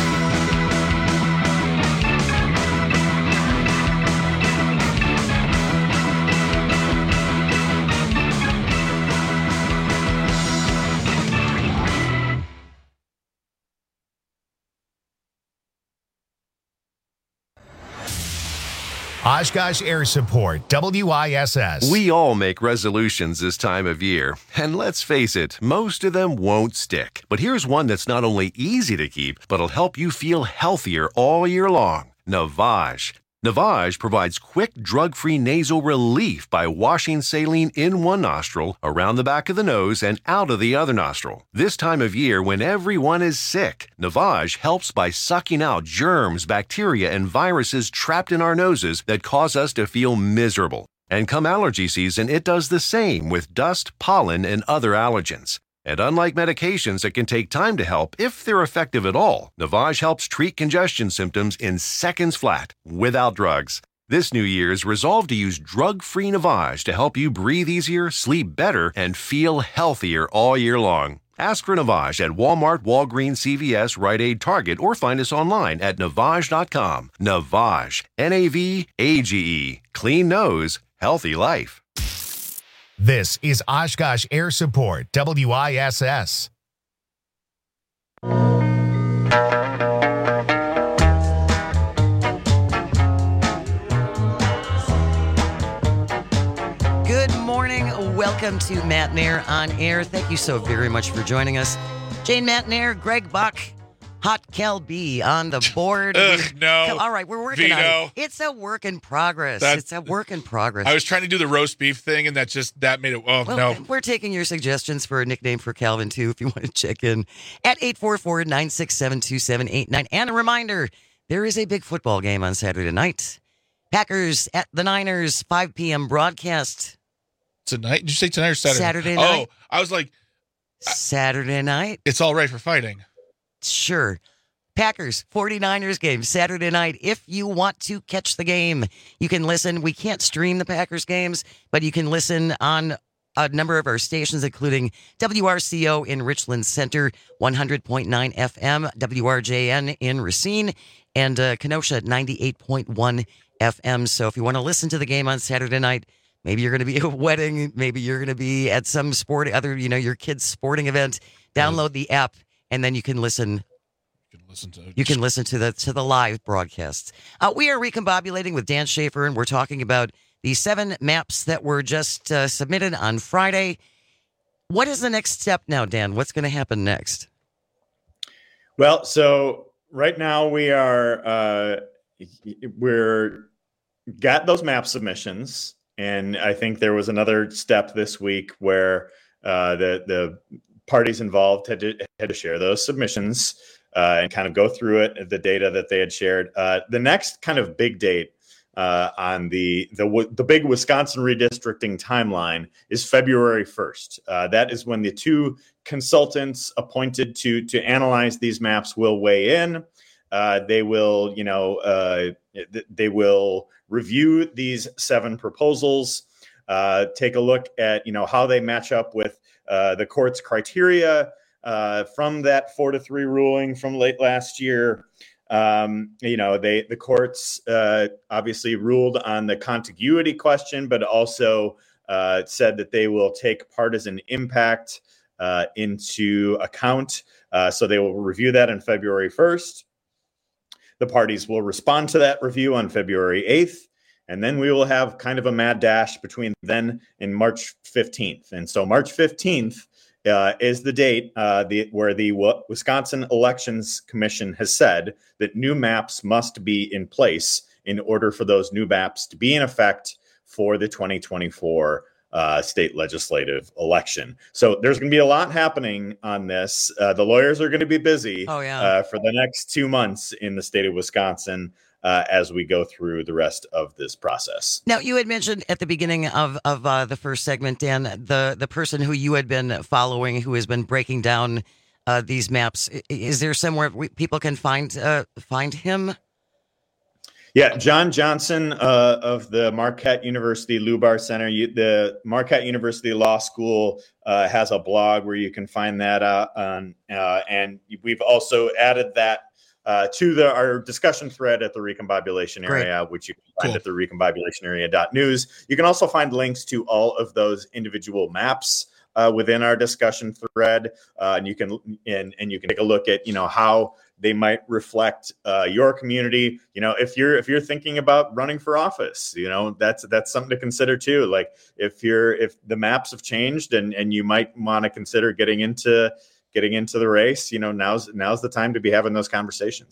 Oshkosh Air Support, W I S S. We all make resolutions this time of year, and let's face it, most of them won't stick. But here's one that's not only easy to keep, but will help you feel healthier all year long. Navage. Navage provides quick, drug-free nasal relief by washing saline in one nostril, around the back of the nose, and out of the other nostril. This time of year, when everyone is sick, Navage helps by sucking out germs, bacteria, and viruses trapped in our noses that cause us to feel miserable. And come allergy season, it does the same with dust, pollen, and other allergens. And unlike medications that can take time to help, if they're effective at all, Navage helps treat congestion symptoms in seconds flat, without drugs. This New Year's, resolve to use drug-free Navage to help you breathe easier, sleep better, and feel healthier all year long. Ask for Navage at Walmart, Walgreens, C V S, Rite Aid, Target, or find us online at navage dot com. Navage, N A V A G E. Clean nose, healthy life. This is Oshkosh Air Support, W I S S. Good morning. Welcome to Matt Nair on Air. Thank you so very much for joining us. Jane Matt Nair, Greg Buck, Hot Cal B on the board. Ugh, no. All right, we're working Vito. on it. It's a work in progress. That- it's a work in progress. I was trying to do the roast beef thing, and that just that made it. Oh Well, no! we're taking your suggestions for a nickname for Calvin, too, if you want to check in at eight four four, nine six seven, two seven eight nine. And a reminder, there is a big football game on Saturday night. Packers at the Niners, five p.m. broadcast. Tonight? Did you say tonight or Saturday? Saturday night. Oh, I was like, Saturday night? it's all right for fighting. Sure. Packers, 49ers game, Saturday night. If you want to catch the game, you can listen. We can't stream the Packers games, but you can listen on a number of our stations, including W R C O in Richland Center, one hundred point nine F M, W R J N in Racine, and uh, Kenosha at ninety-eight point one F M. So if you want to listen to the game on Saturday night, maybe you're going to be at a wedding, maybe you're going to be at some sport, other, you know, your kid's sporting event, download the app, and then you can listen. Listen to You can listen to the to the live broadcasts. Uh, we are recombobulating with Dan Schaefer, and we're talking about the seven maps that were just uh, submitted on Friday. What is the next step now, Dan? What's going to happen next? Well, so right now we are uh, we're got those map submissions, and I think there was another step this week where uh, the the parties involved had to had to share those submissions. Uh, and kind of go through it, the data that they had shared. Uh, the next kind of big date uh, on the, the the big Wisconsin redistricting timeline is February first. Uh, that is when the two consultants appointed to to analyze these maps will weigh in. Uh, they will, you know, uh, they will review these seven proposals, uh, take a look at, you know, how they match up with uh, the court's criteria. Uh, from that four to three ruling from late last year, um, you know, they the courts uh, obviously ruled on the contiguity question, but also uh, said that they will take partisan impact uh, into account. Uh, so they will review that on February first. The parties will respond to that review on February eighth. And then we will have kind of a mad dash between then and March fifteenth. And so March fifteenth Uh, is the date uh, the, where the w- Wisconsin Elections Commission has said that new maps must be in place in order for those new maps to be in effect for the twenty twenty-four uh, state legislative election. So there's going to be a lot happening on this. Uh, the lawyers are going to be busy oh, yeah. uh, for the next two months in the state of Wisconsin. Uh, as we go through the rest of this process. Now, you had mentioned at the beginning of of uh, the first segment, Dan, the the person who you had been following, who has been breaking down uh, these maps. Is there somewhere we, people can find uh, find him? Yeah, John Johnson uh, of the Marquette University Lubar Center. You, the Marquette University Law School uh, has a blog where you can find that out on, uh, and we've also added that Uh, to the our discussion thread at the Recombobulation Area, Great. Which you can find cool. at the recombobulation area dot news. You can also find links to all of those individual maps uh, within our discussion thread, uh, and you can and and you can take a look at you know how they might reflect uh, your community. You know, if you're if you're thinking about running for office, you know that's that's something to consider too. Like if you're if the maps have changed and and you might want to consider getting into. Getting into the race, you know, now's now's the time to be having those conversations.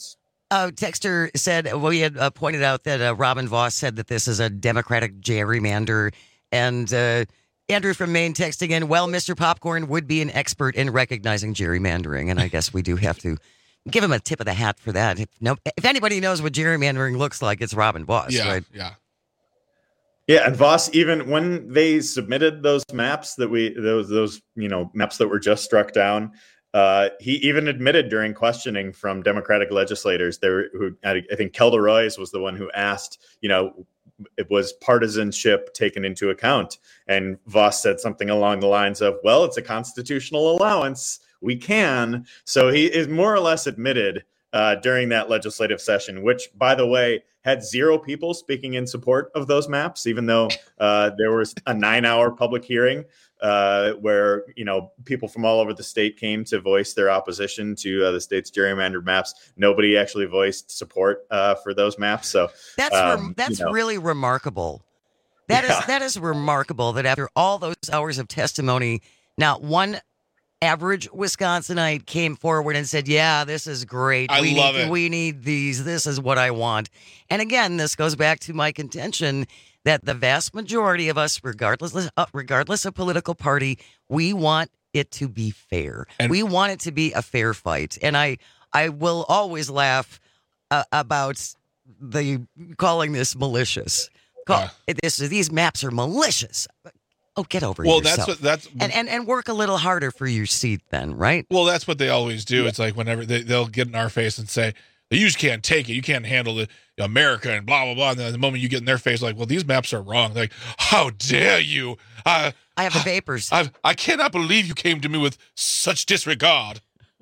Uh, Texter said, well, he had uh, pointed out that uh, Robin Vos said that this is a Democratic gerrymander. And uh, Andrew from Maine texting in, well, Mister Popcorn would be an expert in recognizing gerrymandering. And I guess we do have to give him a tip of the hat for that. If, no, if anybody knows what gerrymandering looks like, it's Robin Vos, yeah, right? Yeah. Yeah, and Vos, even when they submitted those maps that we, those, those, you know, maps that were just struck down, Uh, he even admitted during questioning from Democratic legislators there, who I think Kelda Roys was the one who asked, you know, it was partisanship taken into account. And Vos said something along the lines of, well, it's a constitutional allowance. We can. So he is more or less admitted uh, during that legislative session, which, by the way, had zero people speaking in support of those maps, even though uh, there was a nine hour public hearing. Uh, where, you know, people from all over the state came to voice their opposition to uh, the state's gerrymandered maps. Nobody actually voiced support uh, for those maps. So that's um, rem- that's you know. really remarkable. That yeah. is that is remarkable that after all those hours of testimony, not one average Wisconsinite came forward and said, yeah, this is great. I we love need, it. We need these. This is what I want. And again, this goes back to my contention that the vast majority of us, regardless uh, regardless of political party, we want it to be fair. And we want it to be a fair fight. And I I will always laugh uh, about the calling this malicious. Call, uh, this these maps are malicious. Oh, get over well, yourself. that's what that's and, and and work a little harder for your seat, then, right? Well, that's what they always do. Yeah. It's like whenever they, they'll get in our face and say, you just can't take it. You can't handle it, America and blah, blah, blah. And then the moment you get in their face, like, well, these maps are wrong. They're like, how dare you? Uh, I have the papers. I, I cannot believe you came to me with such disregard.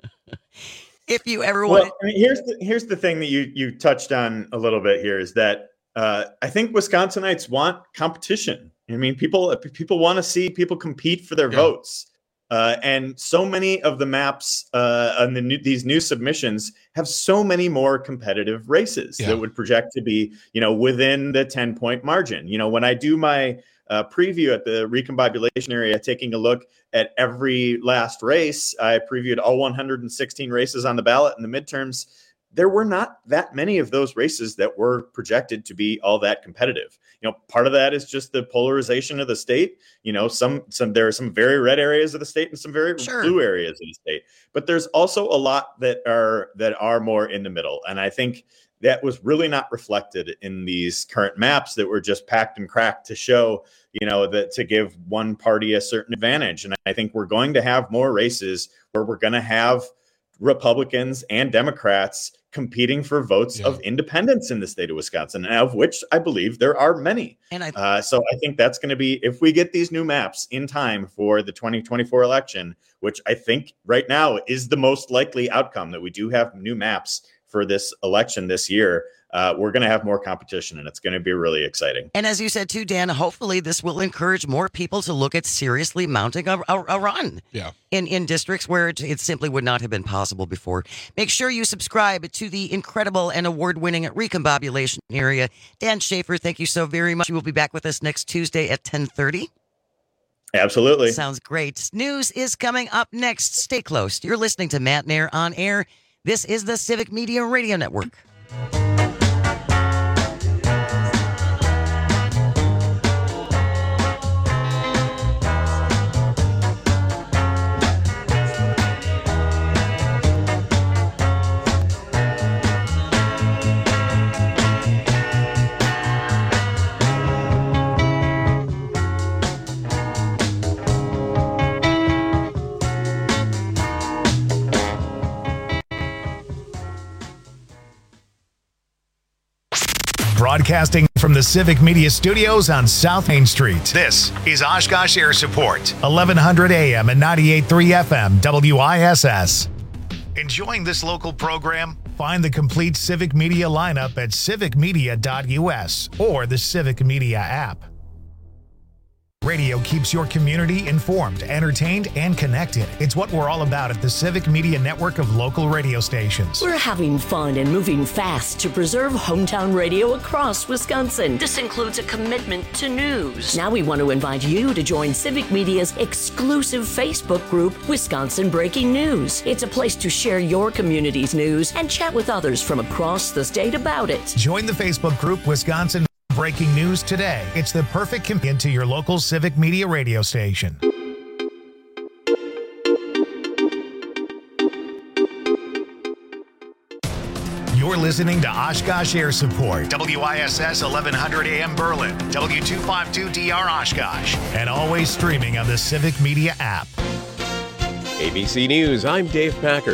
If you ever well, want, I mean, here's the, here's the thing that you you touched on a little bit here is that uh, I think Wisconsinites want competition. I mean, people people want to see people compete for their yeah. votes. Uh, and so many of the maps uh, and the new, these new submissions have so many more competitive races yeah. that would project to be, you know, within the ten point margin. You know, when I do my uh, preview at the recombobulation area, taking a look at every last race, I previewed all one hundred sixteen races on the ballot in the midterms. There were not that many of those races that were projected to be all that competitive. You know, part of that is just the polarization of the state. You know, some some there are some very red areas of the state and some very sure. blue areas of the state. But there's also a lot that are that are more in the middle. And I think that was really not reflected in these current maps that were just packed and cracked to show, you know, that to give one party a certain advantage. And I think we're going to have more races where we're going to have Republicans and Democrats competing for votes yeah. of independents in the state of Wisconsin, of which I believe there are many. And I th- uh, so I think that's going to be, if we get these new maps in time for the twenty twenty-four election, which I think right now is the most likely outcome, that we do have new maps for this election this year, uh, we're going to have more competition, and it's going to be really exciting. And as you said too, Dan, hopefully this will encourage more people to look at seriously mounting a, a, a run yeah. in, in districts where it, it simply would not have been possible before. Make sure you subscribe to the incredible and award-winning recombobulation area. Dan Schaefer, thank you so very much. You will be back with us next Tuesday at ten thirty. Absolutely. Sounds great. News is coming up next. Stay close. You're listening to Matt Nair on Air. This is the Civic Media Radio Network. Broadcasting from the Civic Media Studios on South Main Street. This is Oshkosh Air Support, eleven hundred A M and ninety-eight point three F M, W I S S. Enjoying this local program? Find the complete Civic Media lineup at civic media dot U S or the Civic Media app. Radio keeps your community informed, entertained, and connected. It's what we're all about at the Civic Media Network of local radio stations. We're having fun and moving fast to preserve hometown radio across Wisconsin. This includes a commitment to news. Now we want to invite you to join Civic Media's exclusive Facebook group, Wisconsin Breaking News. It's a place to share your community's news and chat with others from across the state about it. Join the Facebook group, Wisconsin Breaking News today. It's the perfect companion to your local Civic Media radio station. You're listening to Oshkosh Air Support, W I S S eleven hundred A M Berlin, W two fifty-two D R Oshkosh, and always streaming on the Civic Media app. A B C News, I'm Dave Packer.